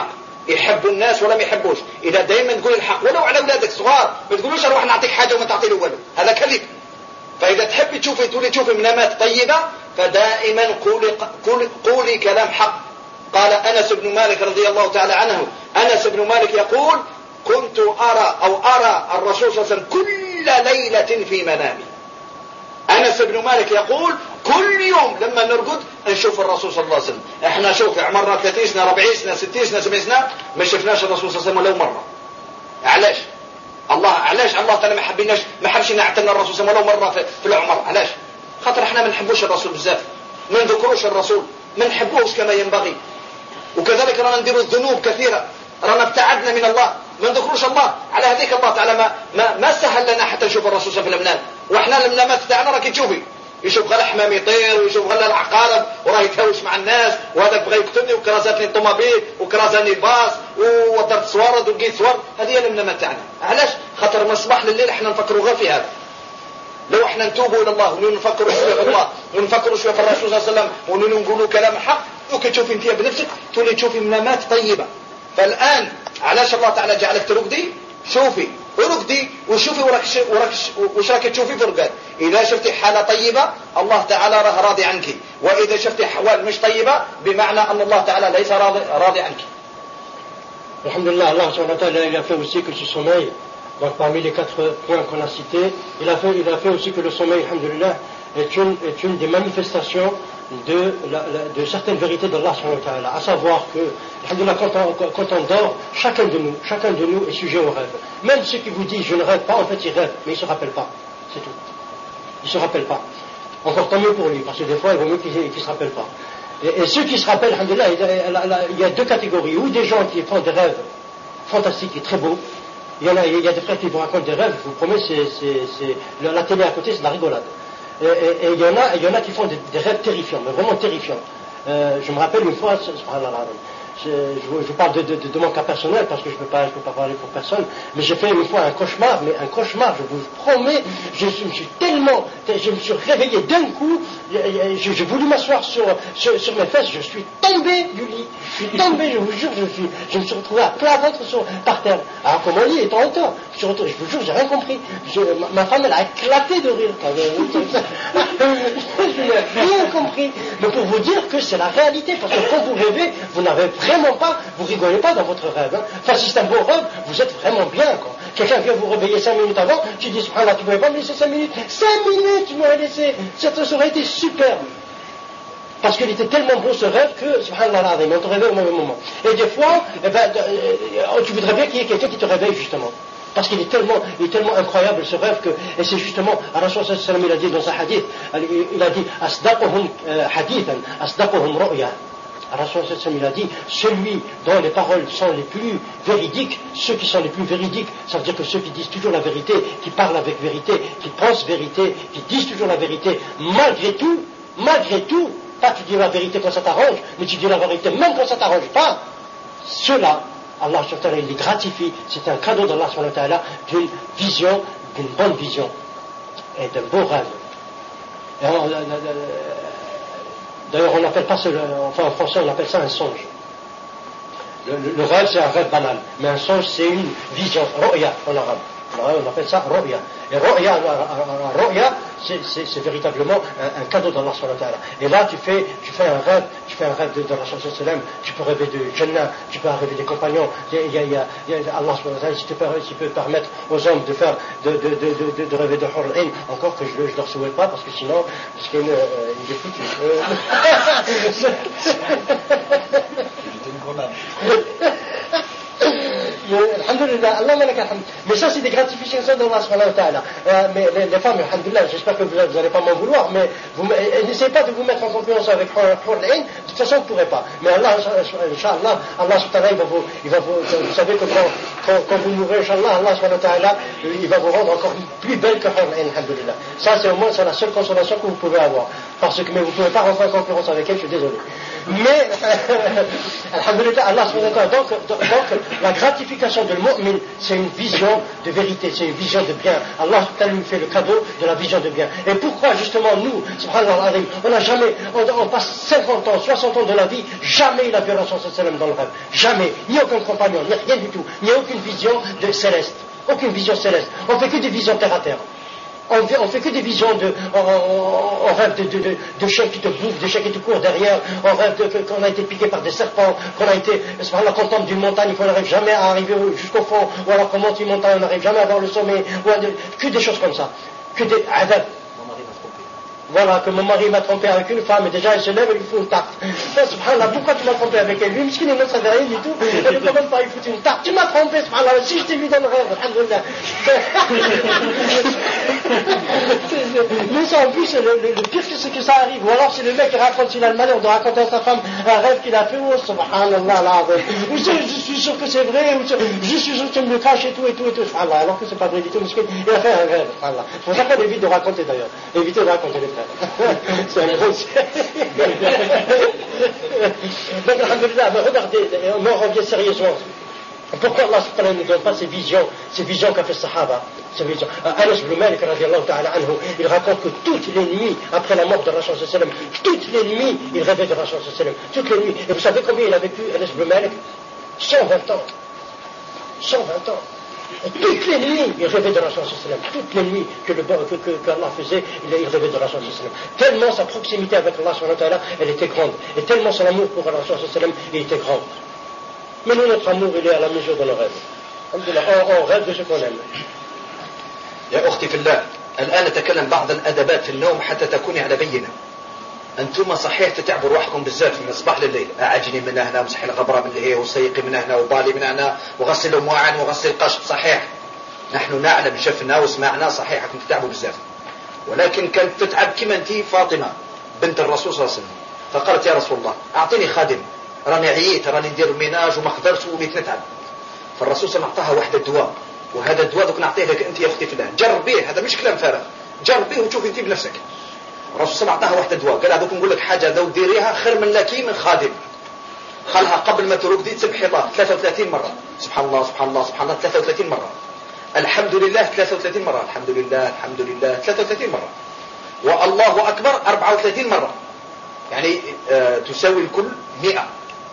يحبوا الناس ولا ما يحبوش. إذا دائما تقول الحق ولو على أولادك صغار، ما تقولوش أروح نعطيك حاجة وما تعطي له والو، هذا كذب. فإذا تحبي تشوفي منامات طيبة فدائما قولي كلام حق. قال أنس بن مالك رضي الله تعالى عنه، أنس بن مالك يقول: كنت أرى الرسول صلى الله عليه وسلم كل ليلة في منامي. أنس بن مالك يقول: كل يوم لما نرقد نشوف الرسول صلى الله عليه وسلم. احنا شوف عمرنا 30 سنة 40 سنة 60 سنة 70 سنة ما شفناش الرسول صلى الله عليه وسلم ولو مرة. علاش الله تعالى ما حبش يعتنى الرسول صلى الله عليه وسلم ولو مرة في العمر؟ علاش؟ خاطر احنا ما نحبوش الرسول بزاف، ما نذكروش الرسول، ما نحبوش كما ينبغي. وكذلك رانا نديروا الذنوب كثيرة، رانا ابتعدنا من الله، ما نذكروش الله. على هذيك الله تعالى ما سهل لنا حتى نشوف الرسول صلى الله عليه وسلم في المنام. واحنا المنامات تاعنا راكي تشوفي يشوف غير حمام يطير ويشوف غير العقارب وراه يتهاوش مع الناس، وهذاك بغى يقتلني وكرازاتني الطوموبيل وكرازاني الباص ودرت صوارد ولقيت صور. هذه هي المنامات تاعنا. علاش؟ خاطر من الصباح لليل احنا نفكروا غير في هذا. لو احنا نتوبوا الى الله ونفكروا شويه في الله ونفكروا شويه في الرسول صلى الله عليه وسلم ونقولوا كلام حق، دوك تشوفي انت بنفسك تولي تشوفي منامات طيبه. فالان علاش الله تعالى جعلك ترقدي؟ شوفي ورقدي وشوفي وش راك تشوفي في الرقاد. اذا شفتي حاله طيبه الله تعالى راه راضي عنك، واذا شفتي احوال مش طيبه بمعنى ان الله تعالى ليس راضي عنك. Alhamdulillah, Allah subhanahu wa ta'ala, il a fait aussi que ce sommeil, donc parmi les 4 points qu'on a cités, il a fait aussi que le sommeil, alhamdulillah, est une des manifestations de certaines vérités d'Allah subhanahu wa ta'ala, à savoir que, alhamdulillah, quand on dort, chacun de nous est sujet au rêve. Même ceux qui vous disent je ne rêve pas, en fait ils rêvent, mais ils ne se rappellent pas, c'est tout. Ils ne se rappellent pas. Encore tant mieux pour lui, parce que des fois il vaut mieux qu'il ne se rappelle pas. Et ceux qui se rappellent, alhamdulillah, il y a 2 catégories, ou des gens qui font des rêves fantastiques et très beaux. Il y a des frères qui vous racontent des rêves, je vous promets, la télé à côté, c'est de la rigolade. Et il y en a qui font des rêves terrifiants, mais vraiment terrifiants. Je me rappelle une fois, je vous parle de mon cas personnel, parce que je ne peux pas parler pour personne, mais j'ai fait une fois un cauchemar, je vous promets, je me suis réveillé d'un coup, j'ai voulu m'asseoir sur mes fesses, je suis tombé du lit, je vous jure, je me suis retrouvé à plat ventre par terre, alors que mon lit est en hauteur, je vous jure, j'ai rien compris, ma femme elle a éclaté de rire, je n'ai rien compris, mais pour vous dire que c'est la réalité, parce que quand vous rêvez, vous n'avez vraiment pas, vous rigolez pas dans votre rêve. Hein. Enfin, si c'est un beau rêve, vous êtes vraiment bien. Quoi. Quelqu'un vient vous réveiller 5 minutes avant, tu dis, subhanallah, tu ne pouvais pas me laisser 5 minutes. 5 minutes, tu m'aurais laissé. Ça aurait été superbe. Parce qu'il était tellement beau ce rêve que, subhanallah, on te réveille au même moment. Et des fois, tu voudrais bien qu'il y ait quelqu'un qui te réveille justement. Parce qu'il est tellement incroyable ce rêve que, et c'est justement, Rasul sallallahu alayhi wa sallam, il a dit dans un hadith, il a dit, asdaquhum hadithan, asdaquhum ru'ya. Rasul sallallahu alayhi wa sallam, il a dit, celui dont les paroles sont les plus véridiques, ceux qui sont les plus véridiques, ça veut dire que ceux qui disent toujours la vérité, qui parlent avec vérité, qui pensent vérité, qui disent toujours la vérité, malgré tout, pas tu dis la vérité quand ça t'arrange, mais tu dis la vérité même quand ça t'arrange pas, ceux-là, Allah subhanahu wa ta'ala, il les gratifie. C'est un cadeau d'Allah subhanahu wa ta'ala d'une vision, d'une bonne vision et d'un beau rêve. Et d'ailleurs, on n'appelle pas ça, enfin en français, on appelle ça un songe. Le rêve, c'est un rêve banal, mais un songe, c'est une vision, ru'ya en arabe. On appelle ça ru'ya. Et ru'ya, c'est véritablement un cadeau d'Allah subhanahu wa ta'ala. Et là, tu fais un rêve de Rasul sallallahu alayhi wa sallam, tu peux rêver de Jannah, tu peux rêver des compagnons. Il y a Allah subhanahu wa ta'ala, si peut permettre aux hommes de rêver de Hur al-Ain, encore que je ne leur souhaite pas, parce que sinon, il est foutu. Mais ça c'est des gratifications d'Allah subhanahu wa ta'ala. Mais les femmes, alhamdulillah, j'espère que vous n'allez pas m'en vouloir, mais n'essayez pas de vous mettre en concurrence avec Hur al-Ain, de toute façon vous ne pourrez pas. Mais Allah, Inch'Allah, Allah subhanahu wa ta'ala, vous savez que quand vous mourrez, Inch'Allah, Allah subhanahu wa ta'ala, il va vous rendre encore plus belle que Hur al-Ain, alhamdulillah. Ça c'est au moins la seule consolation que vous pouvez avoir. Mais vous ne pouvez pas rentrer en concurrence avec elle, je suis désolé. Mais, alhamdulillah, Allah subhanahu wa ta'ala, donc la gratification de l'mu'min, c'est une vision de vérité, c'est une vision de bien. Allah nous fait le cadeau de la vision de bien. Et pourquoi justement nous, subhanallah, on n'a jamais, on passe 50 ans, 60 ans de la vie, jamais il a vu Rasul sallam dans le rêve. Jamais. Ni aucun compagnon, ni rien du tout. Ni aucune vision de céleste. Aucune vision céleste. On fait que des visions terre à terre. On fait que des visions on rêve de chiens qui te bouffent, de chiens qui te courent derrière, on rêve qu'on a été piqué par des serpents, qu'on a été, qu'on tombe d'une montagne, qu'on n'arrive jamais à arriver jusqu'au fond, ou alors qu'on monte une montagne, on n'arrive jamais à voir le sommet, que des choses comme ça. Que des adab. Voilà, que mon mari m'a trompé avec une femme, et déjà elle se lève et lui fout une tarte. Subhanallah, pourquoi tu m'as trompé avec elle? Lui, miskin, il ne savait rien du tout, elle ne peut même pas lui foutre une tarte. Tu m'as trompé, subhanallah, si je t'ai vu dans le rêve, alhamdulillah. Mais ça, en plus, le pire, c'est que ça arrive. Ou alors, c'est le mec qui raconte, s'il a le malheur de raconter à sa femme un rêve qu'il a fait, oh, subhanallah, là, ou je suis sûr que c'est vrai, ou je suis sûr que tu me le caches et tout, subhanallah, alors que c'est pas vrai du tout, miskin, il a fait un rêve, subhanallah. C'est pour ça qu'on évite de raconter d'ailleurs. Éviter de raconter les c'est un gros donc alhamdulillah, mais regardez, on revient sérieusement. Pourquoi Allah ne donne pas ces visions qu'a fait Sahaba, ces visions. Anas ibn Malik radiallahu ta'ala anhu, il raconte que toutes les nuits après la mort de Rasul sallam, toutes les nuits il rêvait de Rasul sallam, toutes les nuits. Et vous savez combien il a vécu, Anas ibn Malik? 120 ans. 120 ans. Et toutes les nuits, il rêvait de Rasul sallam. Toutes les nuits que Allah faisait, il rêvait de Rasul sallam. Tellement sa proximité avec Allah subhanahu wa ta'ala, elle était grande. Et tellement son amour pour Rasul sallam, il était grand. Mais nous, notre amour, il est à la mesure de nos rêves. On rêve de ce qu'on aime. يا أختي في الله، الآن نتكلم بعض الأدبات في النوم حتى تكوني على بينة. أنتم صحيح تتعبوا روحكم بزاف من الصباح لليل، أعجني من هنا ومسحي الغبرة من هي وسيقي من هنا وبالي من هنا وغسل المواعن وغسل القشط، صحيح نحن نعلم شفنا وسمعنا، صحيح كنت تتعبوا بزاف، ولكن كانت تتعب كما أنت فاطمة بنت الرسول صلى الله عليه وسلم، فقالت يا رسول الله أعطيني خادم، راني عييت، راني ندير الميناج وما قدرتش وليت نتعب. فالرسول صلى الله عليه وسلم أعطاها واحد الدواء، وهذا الدواء دوك نعطيه لك أنت يا أختي في الله، جربيه، هذا مش كلام فارغ، جربيه وتشوفي أنت بنفسك. الرسول صلى الله عليه وسلم أعطاها واحد الدواء، قال هذوك نقول لك حاجة لو ديريها خير من لك من خادم. خلها قبل ما ترقدي تسبحي الله 33 مرة، سبحان الله سبحان الله سبحان الله 33 مرة، الحمد لله 33 مرة، الحمد لله الحمد لله 33 مرة، والله أكبر 34 مرة، يعني تساوي الكل 100.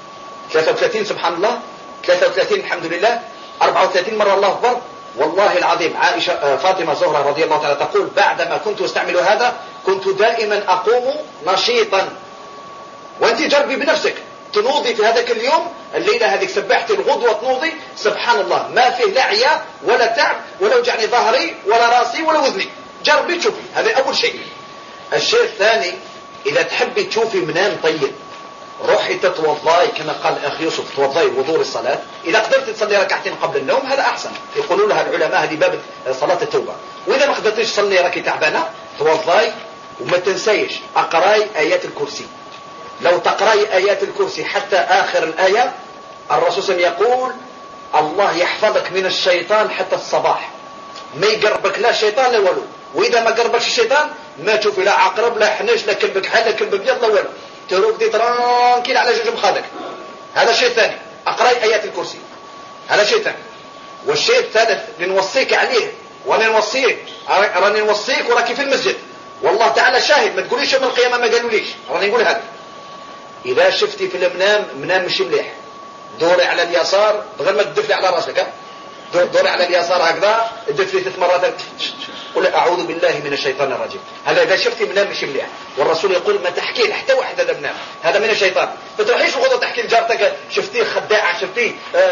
33 سبحان الله، 33 الحمد لله، 34 مرة الله أكبر. والله العظيم عائشة فاطمة زهرة رضي الله تعالى تقول بعدما كنت أستعمل هذا كنت دائما أقوم نشيطا. وأنت جربي بنفسك تنوضي في هذاك اليوم، الليلة هذيك سبحتي الغدوة تنوضي، سبحان الله ما فيه لا عياء ولا تعب ولا وجعني ظهري ولا راسي ولا وذني. جربي تشوفي، هذا أول شيء. الشيء الثاني، إذا تحبي تشوفي منام طيب روحي تتوضاي كما قال الأخ يوسف، توضاي وضوء الصلاة. إذا قدرت تصلي ركعتين قبل النوم هذا أحسن، يقولون لها العلماء هذه باب صلاة التوبة. وإذا ما قدرتيش تصلي راكي تعبانة توضاي، وما تنسيش أقراي آيات الكرسي. لو تقراي آيات الكرسي حتى آخر الآية، الرسول صلى الله عليه وسلم يقول الله يحفظك من الشيطان حتى الصباح، ما يقربك لا شيطان لا والو. وإذا ما قربكش الشيطان ما تشوفي لا عقرب لا حنش لا كلب كحل لا كلب ابيض لا والو، ترقدي ترانكيل على جوج مخادك. هذا شيء ثاني، أقراي آيات الكرسي، هذا شيء ثاني. والشيء الثالث لنوصيك عليه، وانا نوصيك، راني نوصيك وراكي في المسجد والله تعالى شاهد، ما تقوليش يوم القيامة ما قالوليش، راني نقول هذا. إذا شفتي في المنام منام مش مليح، دوري على اليسار بغير ما تدفلي على راسك، دوري على اليسار هكذا، دفلي 3 مرات، قل أعوذ بالله من الشيطان الرجيم. هذا إذا شفتي منام مش مليح، والرسول يقول ما تحكي حتى واحد هذا منام، هذا من الشيطان. ما تروحيش الغدوة تحكي لجارتك شفتيه خداعة، شفتيه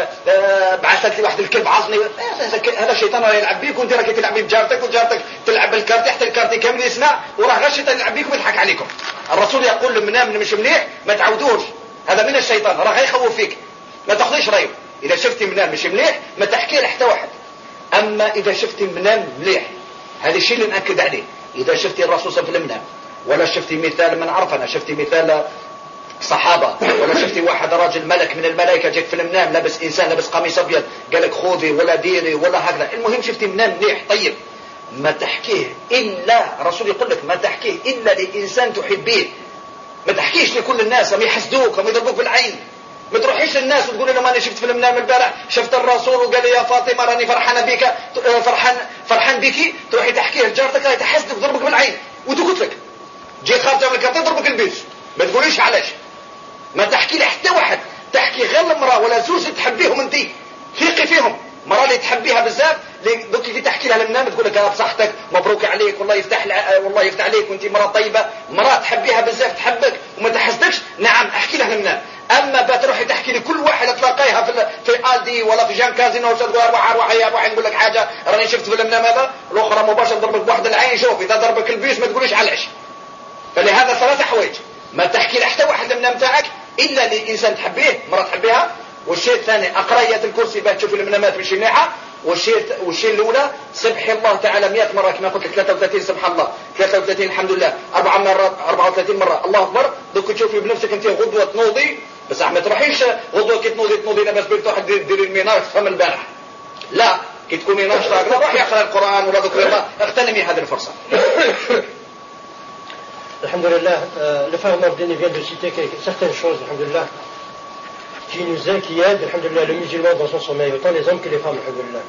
بعثت لي واحد الكلب عصني، هذا الشيطان راه يلعب بيك، وانت راكي تلعبي بجارتك وجارتك تلعب بالكارت، حتى الكارت كامل يسمع، وراه غير الشيطان يلعب بيك ويضحك عليكم. الرسول يقول المنام مش مليح ما تعودوش، هذا من الشيطان، راه غيخوف فيك، ما تاخذيش رايه. إذا شفتي منام مش مليح ما تحكي لحتى واحد. أما إذا شفتي منام مليح، هذا الشيء اللي نأكد عليه، إذا شفتي الرسول في المنام، ولا شفتي مثال من عرف أنا، شفتي مثال صحابة، ولا شفتي واحد راجل ملك من الملائكة جاك في المنام لابس إنسان لابس قميص أبيض قالك خذي ولا ديري ولا هكذا، المهم شفتي منام مليح طيب، ما تحكيه إلا، الرسول يقول لك ما تحكيه إلا لإنسان تحبيه، ما تحكيش لكل الناس هم يحسدوك هم يضربوك بالعين. ما تروحيش للناس وتقول لهم انا شفت في المنام البارح شفت الرسول وقال لي يا فاطمه راني فرحانه بك فرحان بك، تروحي تحكيه لجارتك راهي تحسدك وتضربك بالعين وتقول لك جي خارجه من الكارتيه تضربك البيس. ما تقوليش علاش. ما تحكي لي حتى واحد، تحكي غير المراه ولا زوج تحبيهم انت، ثقي فيهم. مرة اللي تحبيها بزاف دوك اللي تحكي لها المنام تقول لك بصحتك مبروك عليك والله يفتح عليك وانت مرة طيبة. مرة تحبيها بزاف تحبك وما تحسدكش، نعم احكي لها المنام. اما بتروحي تحكي لكل واحد تلاقيها في الدي ولا في جان كازينو وتقول اروح نقول لك حاجة راني شفت في المنام هذا، الاخرى مباشرة ضربك بواحد العين. شوف اذا ضربك البيس ما تقوليش علاش. فلهذا ثلاثة حوايج، ما تحكي لحتى واحد المنام تاعك الا للانسان تحبيه مرة تحبيها. والشيء الثاني اقرية الكرسي باه تشوفي المنامات مش منيحة. والشيء الاولى سبحي الله تعالى 100 مرة كما قلت لك 33 سبحان الله 33 الحمد لله 4 مرات 34 مرة الله اكبر. دوك تشوفي بنفسك انت غدوة تنوضي، بس ما تروحيش غدوة كي تنوضي لاباس بك تروح ديري الميناج تفهم البارح. لا كي تكوني ناشطة روحي اقرا القرآن ولا ذكر الله، اغتنمي هذه الفرصة. Alhamdulillah, le frère Mordini vient de citer certaines choses, alhamdulillah, qui aident, alhamdulillah, le musulman dans son sommeil, autant les hommes que les femmes, alhamdulillah.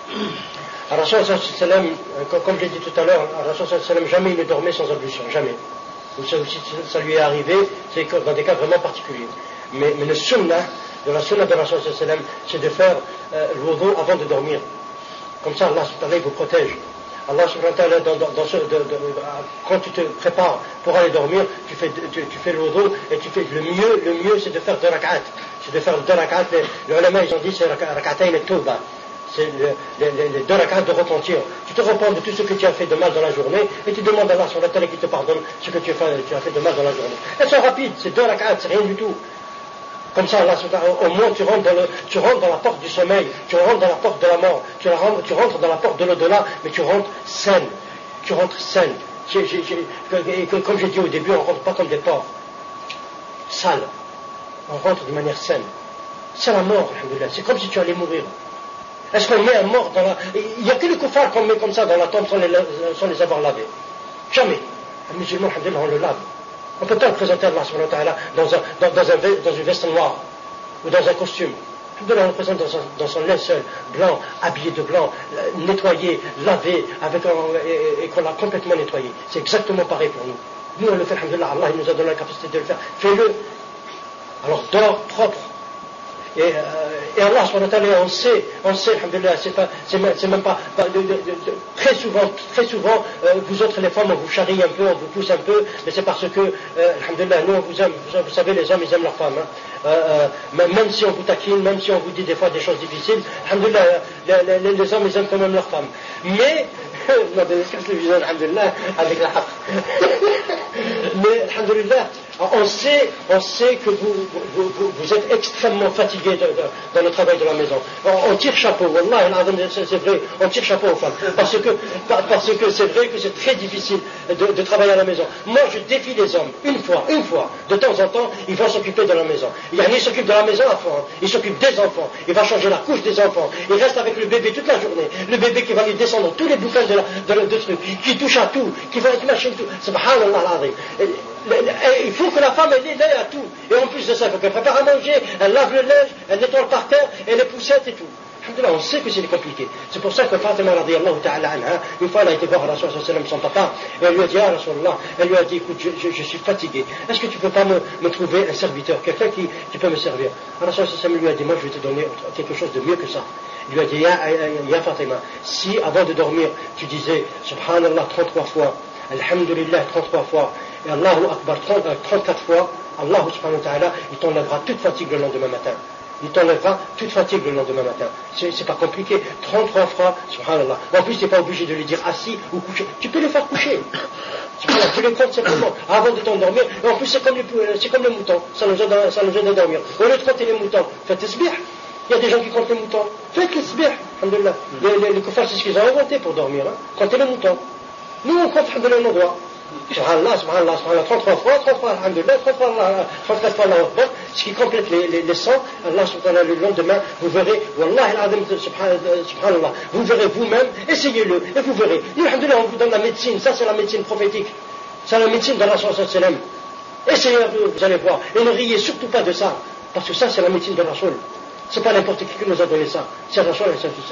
Rasul sallallahu alayhi wa sallam, comme j'ai dit tout à l'heure, Rasul sallallahu alayhi wa sallam, jamais il ne dormait sans ablution, jamais. Ou si ça lui est arrivé, c'est dans des cas vraiment particuliers. Mais le sunnah, de la sunnah de Rasul sallallahu alayhi wa sallam, c'est de faire le wudu avant de dormir. Comme ça, Allah subhanahu wa ta'ala vous protège. Allah subhanahu wa ta'ala, quand tu te prépares pour aller dormir, tu fais le wudu et tu fais le mieux c'est de faire 2 rak'at. C'est de faire 2 rak'at, les ulama ils ont dit c'est rak'atayn al-tawba. C'est les 2 rak'at de repentir. Tu te repens de tout ce que tu as fait de mal dans la journée et tu demandes à Allah subhanahu wa ta'ala qui te pardonne ce que tu as fait de mal dans la journée. Elles sont rapides, c'est 2 rak'at, c'est rien du tout. Comme ça, Allah, au moins tu rentres dans la porte du sommeil, tu rentres dans la porte de la mort, tu rentres dans la porte de l'au-delà, mais tu rentres saine. Tu rentres saine. Comme j'ai dit au début, on ne rentre pas comme des porcs, sales. On rentre de manière saine. C'est la mort, alhamdoulilah. C'est comme si tu allais mourir. Est-ce qu'on met un mort dans la... Il n'y a que les koufars qu'on met comme ça dans la tombe sans les avoir lavés. Jamais. Un musulman, alhamdoulilah, on le lave. On peut pas le présenter à Allah subhanahu wa ta'ala dans une veste noire ou dans un costume. On le présente dans son linceul blanc, habillé de blanc, nettoyé, lavé, et qu'on l'a complètement nettoyé. C'est exactement pareil pour nous. Nous on le fait, alhamdoulilah, Allah il nous a donné la capacité de le faire. Fais-le. Alors dors propre. Et Allah subhanahu wa ta'ala, on sait, alhamdoulilah, c'est même pas très souvent, vous autres les femmes, on vous charrie un peu, on vous pousse un peu, mais c'est parce que, alhamdoulilah, nous on vous aime, vous savez, les hommes ils aiment leurs femmes, hein. Même si on vous taquine, même si on vous dit des fois des choses difficiles, alhamdoulilah, les hommes ils aiment quand même leurs femmes. Mais, non, casse le visage, alhamdoulilah, avec la haq. Mais, alhamdoulilah, on sait que vous êtes extrêmement fatigués dans le travail de la maison. On tire chapeau, wallah, c'est vrai, on tire chapeau aux femmes. Parce que c'est vrai que c'est très difficile de travailler à la maison. Moi, je défie les hommes, une fois, de temps en temps, ils vont s'occuper de la maison. Il s'occupe de la maison à fond, il s'occupe des enfants, il va changer la couche des enfants, il reste avec le bébé toute la journée. Le bébé qui va lui descendre tous les bouquins de trucs, qui touche à tout, qui va être machin tout. Subhanallah al-azim. Il faut que la femme ait à tout. Et en plus de ça, il faut qu'elle prépare à manger, elle lave le linge, elle nettoie le parterre, et les poussettes et tout. On sait que c'est compliqué. C'est pour ça que Fatima radiyallahu ta'ala anha, une fois elle a été voir Rasul sallallahu alayhi wa sallam son papa, et elle lui a dit, ah Rasulallah, elle lui a dit, écoute, je suis fatigué. Est-ce que tu peux pas me trouver un serviteur, quelqu'un qui peut me servir? Rasul sallallahu alayhi wa sallam lui a dit, moi je vais te donner quelque chose de mieux que ça. Il lui a dit, ya Fatima, si avant de dormir, tu disais, subhanallah 33 fois, alhamdulillah 33 fois, et Allahu Akbar 34 fois, Allah subhanahu wa ta'ala, il t'enlèvera toute fatigue le lendemain matin. Il t'enlèvera toute fatigue le lendemain matin. C'est pas compliqué. 33 fois, subhanallah. En plus, tu n'es pas obligé de les dire assis ou couché. Tu peux les faire coucher. Subhanallah, tu les comptes simplement avant de t'endormir. Et en plus, c'est comme les moutons. Ça nous aide à dormir. Au lieu de compter les moutons, faites tasbih. Il y a des gens qui comptent les moutons. Faites tasbih. Alhamdulillah. Les kuffars, c'est ce qu'ils ont inventé pour dormir. Hein. Comptez les moutons. Nous, on compte, alhamdulillah, nos doigts. Subhanallah, 33 fois, 33, alhamdulillah, 34 fois, Allah Akbar, ce qui complète les 100, Allah subhanahu le lendemain, vous verrez, wallah al-azim, subhanallah, vous verrez vous-même, essayez-le, et vous verrez. Nous, alhamdulillah, on vous donne la médecine, ça c'est la médecine prophétique, c'est la médecine de la sallallahu alayhi wa sallam. Essayez, vous allez voir. Et ne riez surtout pas de ça. Parce que ça, c'est la médecine de Rasoul. C'est pas n'importe qui nous a donné ça. C'est Rasoul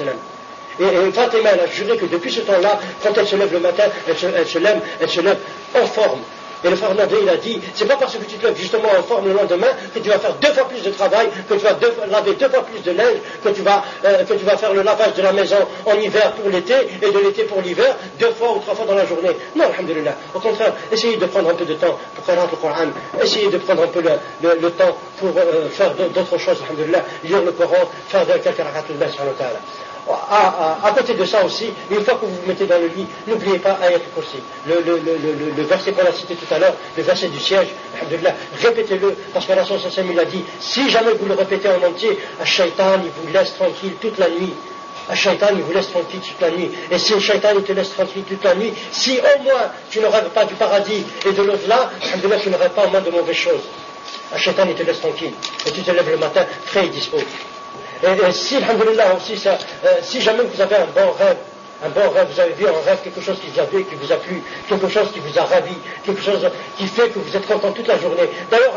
et Fatima, elle a juré que depuis ce temps-là, quand elle se lève le matin, elle se lève en forme. Et le frère Nadé, il a dit, c'est pas parce que tu te lèves justement en forme le lendemain que tu vas faire 2 fois plus de travail, que tu vas laver 2 fois plus de linge, que tu vas faire le lavage de la maison en hiver pour l'été et de l'été pour l'hiver, 2 fois ou 3 fois dans la journée. Non, alhamdulillah. Au contraire, essayez de prendre un peu de temps pour faire le Coran, essayez de prendre un peu le temps pour faire d'autres choses, alhamdulillah, lire le Coran, faire quelques rakatul bas, subhanahu wa ta'ala. À côté de ça aussi, une fois que vous vous mettez dans le lit, n'oubliez pas Ayat al-Kursi. Le verset qu'on a cité tout à l'heure, le verset du siège, répétez-le, parce que la Rasul sallallahu il a dit, si jamais vous le répétez en entier, Ash-Shaytan, il vous laisse tranquille toute la nuit. Ash-Shaytan, il vous laisse tranquille toute la nuit. Et si le Shaytan, il te laisse tranquille toute la nuit, si au moins tu ne rêves pas du paradis et de l'au-delà, tu ne rêves pas au moins de mauvaises choses. Ash-Shaytan, il te laisse tranquille. Et tu te lèves le matin, frais et dispo. Et si, alhamdulillah aussi, si jamais vous avez un bon rêve, vous avez vu en rêve quelque chose qui vous a plu, quelque chose qui vous a ravi, quelque chose qui fait que vous êtes content toute la journée. D'ailleurs,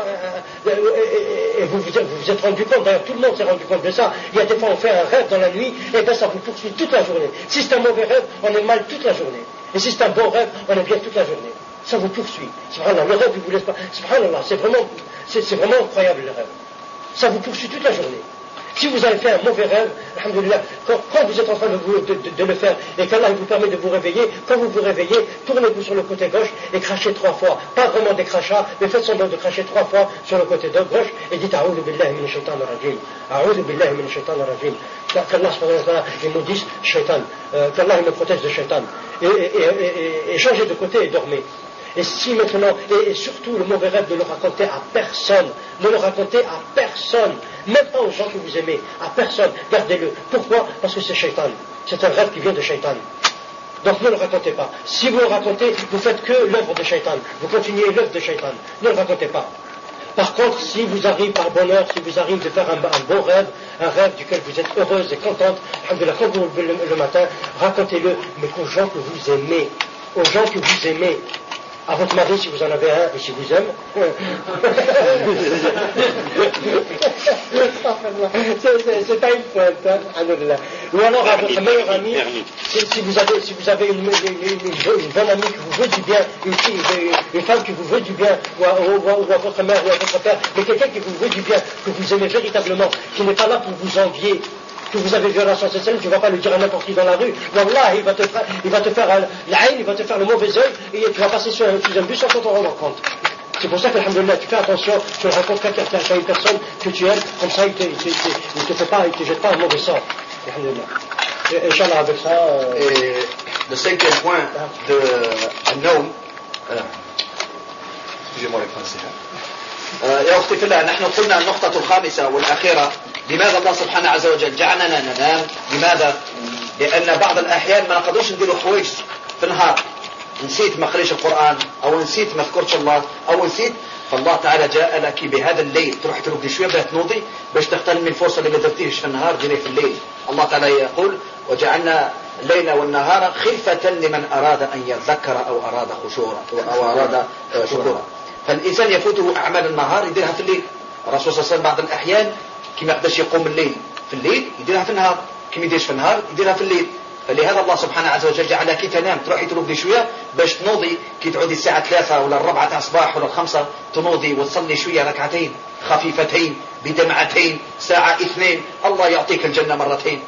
et vous vous êtes rendu compte, d'ailleurs tout le monde s'est rendu compte de ça, il y a des fois on fait un rêve dans la nuit, et bien ça vous poursuit toute la journée. Si c'est un mauvais rêve, on est mal toute la journée. Et si c'est un bon rêve, on est bien toute la journée. Ça vous poursuit. Subhanallah, le rêve, il vous laisse pas. Subhanallah, c'est vraiment incroyable le rêve. Ça vous poursuit toute la journée. Si vous avez fait un mauvais rêve, alhamdulillah, quand vous êtes en train de le faire et qu'Allah vous permet de vous réveiller, quand vous vous réveillez, tournez-vous sur le côté gauche et crachez 3 fois. Pas vraiment des crachats, mais faites semblant de cracher 3 fois sur le côté gauche et dites A'udhu billahi minash shaitanir rajim. A'udhu billahi minash shaitanir rajim. Qu'Allah subhanahu wa ta'ala il nous dise shaitan, qu'Allah il me protège de shaitan. Et changez de côté et dormez. Et si maintenant, et surtout le mauvais rêve, ne le racontez à personne. Ne le racontez à personne. Même pas aux gens que vous aimez. À personne. Gardez-le. Pourquoi? Parce que c'est shaitan. C'est un rêve qui vient de shaitan. Donc ne le racontez pas. Si vous le racontez, vous faites que l'œuvre de shaitan. Vous continuez l'œuvre de shaitan. Ne le racontez pas. Par contre, si vous arrive par bonheur, si vous arrive de faire un bon rêve, un rêve duquel vous êtes heureuse et contente, quand vous vous levez le matin, racontez-le, mais aux gens que vous aimez. Aux gens que vous aimez. À votre mari si vous en avez un et si vous aimez. C'est pas une pointe, hein. Ou alors à votre meilleur ami, si vous avez une bonne amie qui vous veut du bien, une femme qui vous veut du bien, ou à votre mère ou à votre père, mais quelqu'un qui vous veut du bien, que vous aimez véritablement, qui n'est pas là pour vous envier, que vous avez vu à la science et tu ne vas pas le dire à n'importe qui dans la rue. Wallah, il va te faire la haine, il va te faire le mauvais œil et tu vas passer sur un bus sans t'en rendre compte. C'est pour ça qu'alhamdulillah, tu fais attention, tu rencontres quelqu'un, une personne que tu aimes, comme ça il te jette pas un mauvais sort. Alhamdulillah. Inch'Allah, avec ça. Et le 5e point de النوم excusez-moi les français. يا أختي في الله نحن قلنا النقطة الخامسة والأخيرة لماذا الله سبحانه عز وجل جعلنا ننام؟ لماذا؟ لأن بعض الأحيان ما نقدرش نديروا حوايج في النهار نسيت ما قريش القرآن أو نسيت ما ذكرتش الله أو نسيت فالله تعالى جاء لك بهذا الليل تروح ترقدي شوية باه تنوضي باش تغتنمي الفرصة اللي ما درتيهش في النهار ديري في الليل. الله تعالى يقول وجعلنا الليل والنهار خلفة لمن أراد أن يذكر أو أراد خشورا أو أراد شكورا. فالإنسان يفوته أعمال النهار يديرها في الليل. الرسول صلى الله عليه وسلم بعض الأحيان كي ما يقدرش يقوم الليل في الليل يديرها في النهار كي ما يديرش في النهار يديرها في الليل. فلهذا الله سبحانه عز وجل جعل كي تنام تروحي ترقدي شوية باش تنوضي كي تعودي الساعة 3 ولا 4 تاع الصباح ولا 5 تنوضي وتصلي شوية ركعتين خفيفتين بدمعتين ساعة 2 الله يعطيك الجنة مرتين.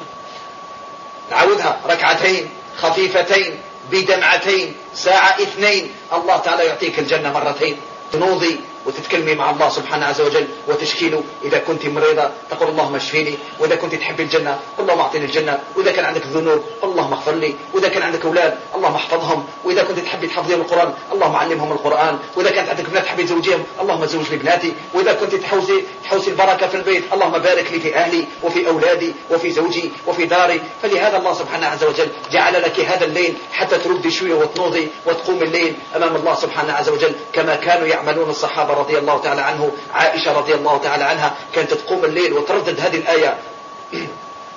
نعودها ركعتين خفيفتين بدمعتين ساعة 2 الله تعالى يعطيك الجنة مرتين. تنوضي وتتكلمي مع الله سبحانه عز وجل وتشكي له. إذا كنت مريضة تقول اللهم اشفيني، وإذا كنت تحبي الجنة قل اللهم اعطيني الجنة، وإذا كان عندك ذنوب قل اللهم اغفر لي، وإذا كان عندك أولاد اللهم احفظهم، وإذا كنت تحبي تحفظيهم القرآن اللهم علمهم القرآن، وإذا كانت عندك بنات تحبي تزوجيهم اللهم زوج لي بناتي، وإذا كنت تحوسي البركة في البيت اللهم بارك لي في أهلي وفي أولادي وفي زوجي وفي داري. فلهذا الله سبحانه عز وجل جعل لك هذا الليل حتى تردي شوية وتنوضي وتقوم الليل أمام الله سبحانه عز وجل كما كانوا يعملون الصحابة رضي الله تعالى عنه. عائشة رضي الله تعالى عنها كانت تقوم الليل وتردد هذه الآية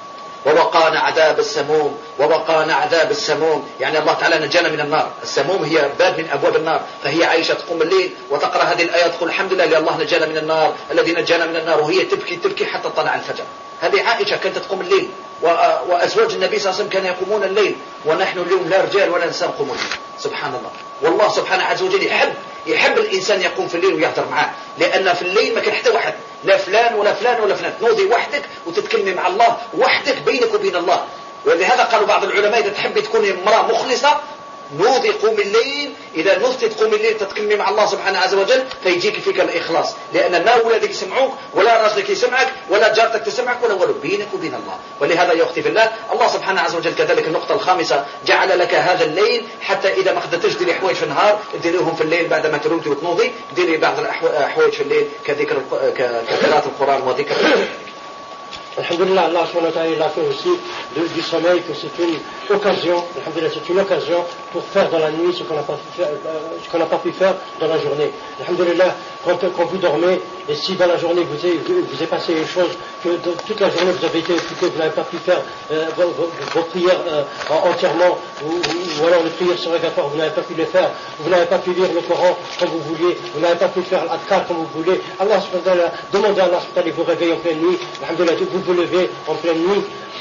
ووقانا عذاب السموم ووقانا عذاب السموم. يعني الله تعالى نجانا من النار. السموم هي باب من أبواب النار، فهي عائشة تقوم الليل وتقرأ هذه الآيات تقول الحمد لله الله نجانا من النار الذي نجانا من النار، وهي تبكي حتى طلع الفجر. هذه عائشة كانت تقوم الليل، وأزواج النبي صلى الله عليه وسلم كانوا يقومون الليل، ونحن اليوم لا رجال ولا نساء نقوم الليل. سبحان الله. والله سبحانه عز وجل يحب الإنسان يقوم في الليل ويهدر معاه، لأن في الليل ما كان حتى واحد، لا فلان ولا فلان ولا فلان، تنوضي وحدك وتتكلمي مع الله وحدك بينك وبين الله. ولهذا قالوا بعض العلماء إذا تحبي تكوني امرأة مخلصة نوضي قوم الليل، إذا نوضتي تقوم الليل تتكلمي مع الله سبحانه عز وجل فيجيك فيك الإخلاص، لأن لا ولادك يسمعوك ولا راجلك يسمعك ولا جارتك تسمعك ولا ولو بينك وبين الله. ولهذا يا أختي في الله، الله سبحانه عز وجل كذلك النقطة الخامسة جعل لك هذا الليل حتى إذا ما قدرتش ديري حوايج في النهار ديريهم في الليل بعد ما تروتي وتنوضي، ديري بعض الحوايج في الليل كقراءة القرآن وذكر. Alhamdulillah, Allah il a fait aussi du sommeil que c'est une occasion, c'est une occasion pour faire dans la nuit ce qu'on n'a pas pu faire dans la journée. Alhamdulillah, quand vous dormez, et si dans la journée vous est passé une chose, que toute la journée vous avez été occupé, vous n'avez pas pu faire vos prières entièrement, ou alors les prières surrogatoires, vous n'avez pas pu les faire, vous n'avez pas pu lire le Coran comme vous vouliez, vous n'avez pas pu faire l'adkar comme vous voulez, Allah subhanahu wa ta'ala, demandez à Allah subhanahu wa ta'ala, vous réveille en pleine nuit, alhamdulillah, vous levez en pleine nuit,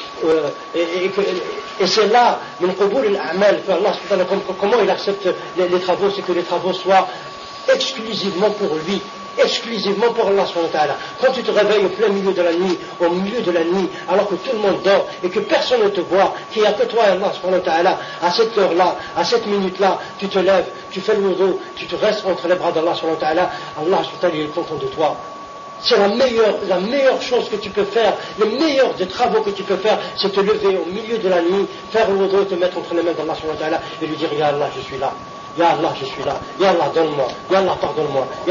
et c'est là, comment il accepte les travaux, c'est que les travaux soient exclusivement pour lui, exclusivement pour Allah subhanahu wa ta'ala. Quand tu te réveilles au plein milieu de la nuit, au milieu de la nuit, alors que tout le monde dort et que personne ne te voit, qu'il n'y a que toi et Allah subhanahu wa ta'ala, à cette heure-là, à cette minute-là, tu te lèves, tu fais le wudu, tu te restes entre les bras d'Allah subhanahu wa ta'ala, Allah subhanahu wa ta'ala il est content de toi. C'est la meilleure chose que tu peux faire, le meilleur des travaux que tu peux faire, c'est te lever au milieu de la nuit, faire le wudu, te mettre entre les mains d'Allah subhanahu wa ta'ala et lui dire Ya Allah je suis là, Ya Allah je suis là, Ya Allah donne-moi, Ya Allah pardonne-moi.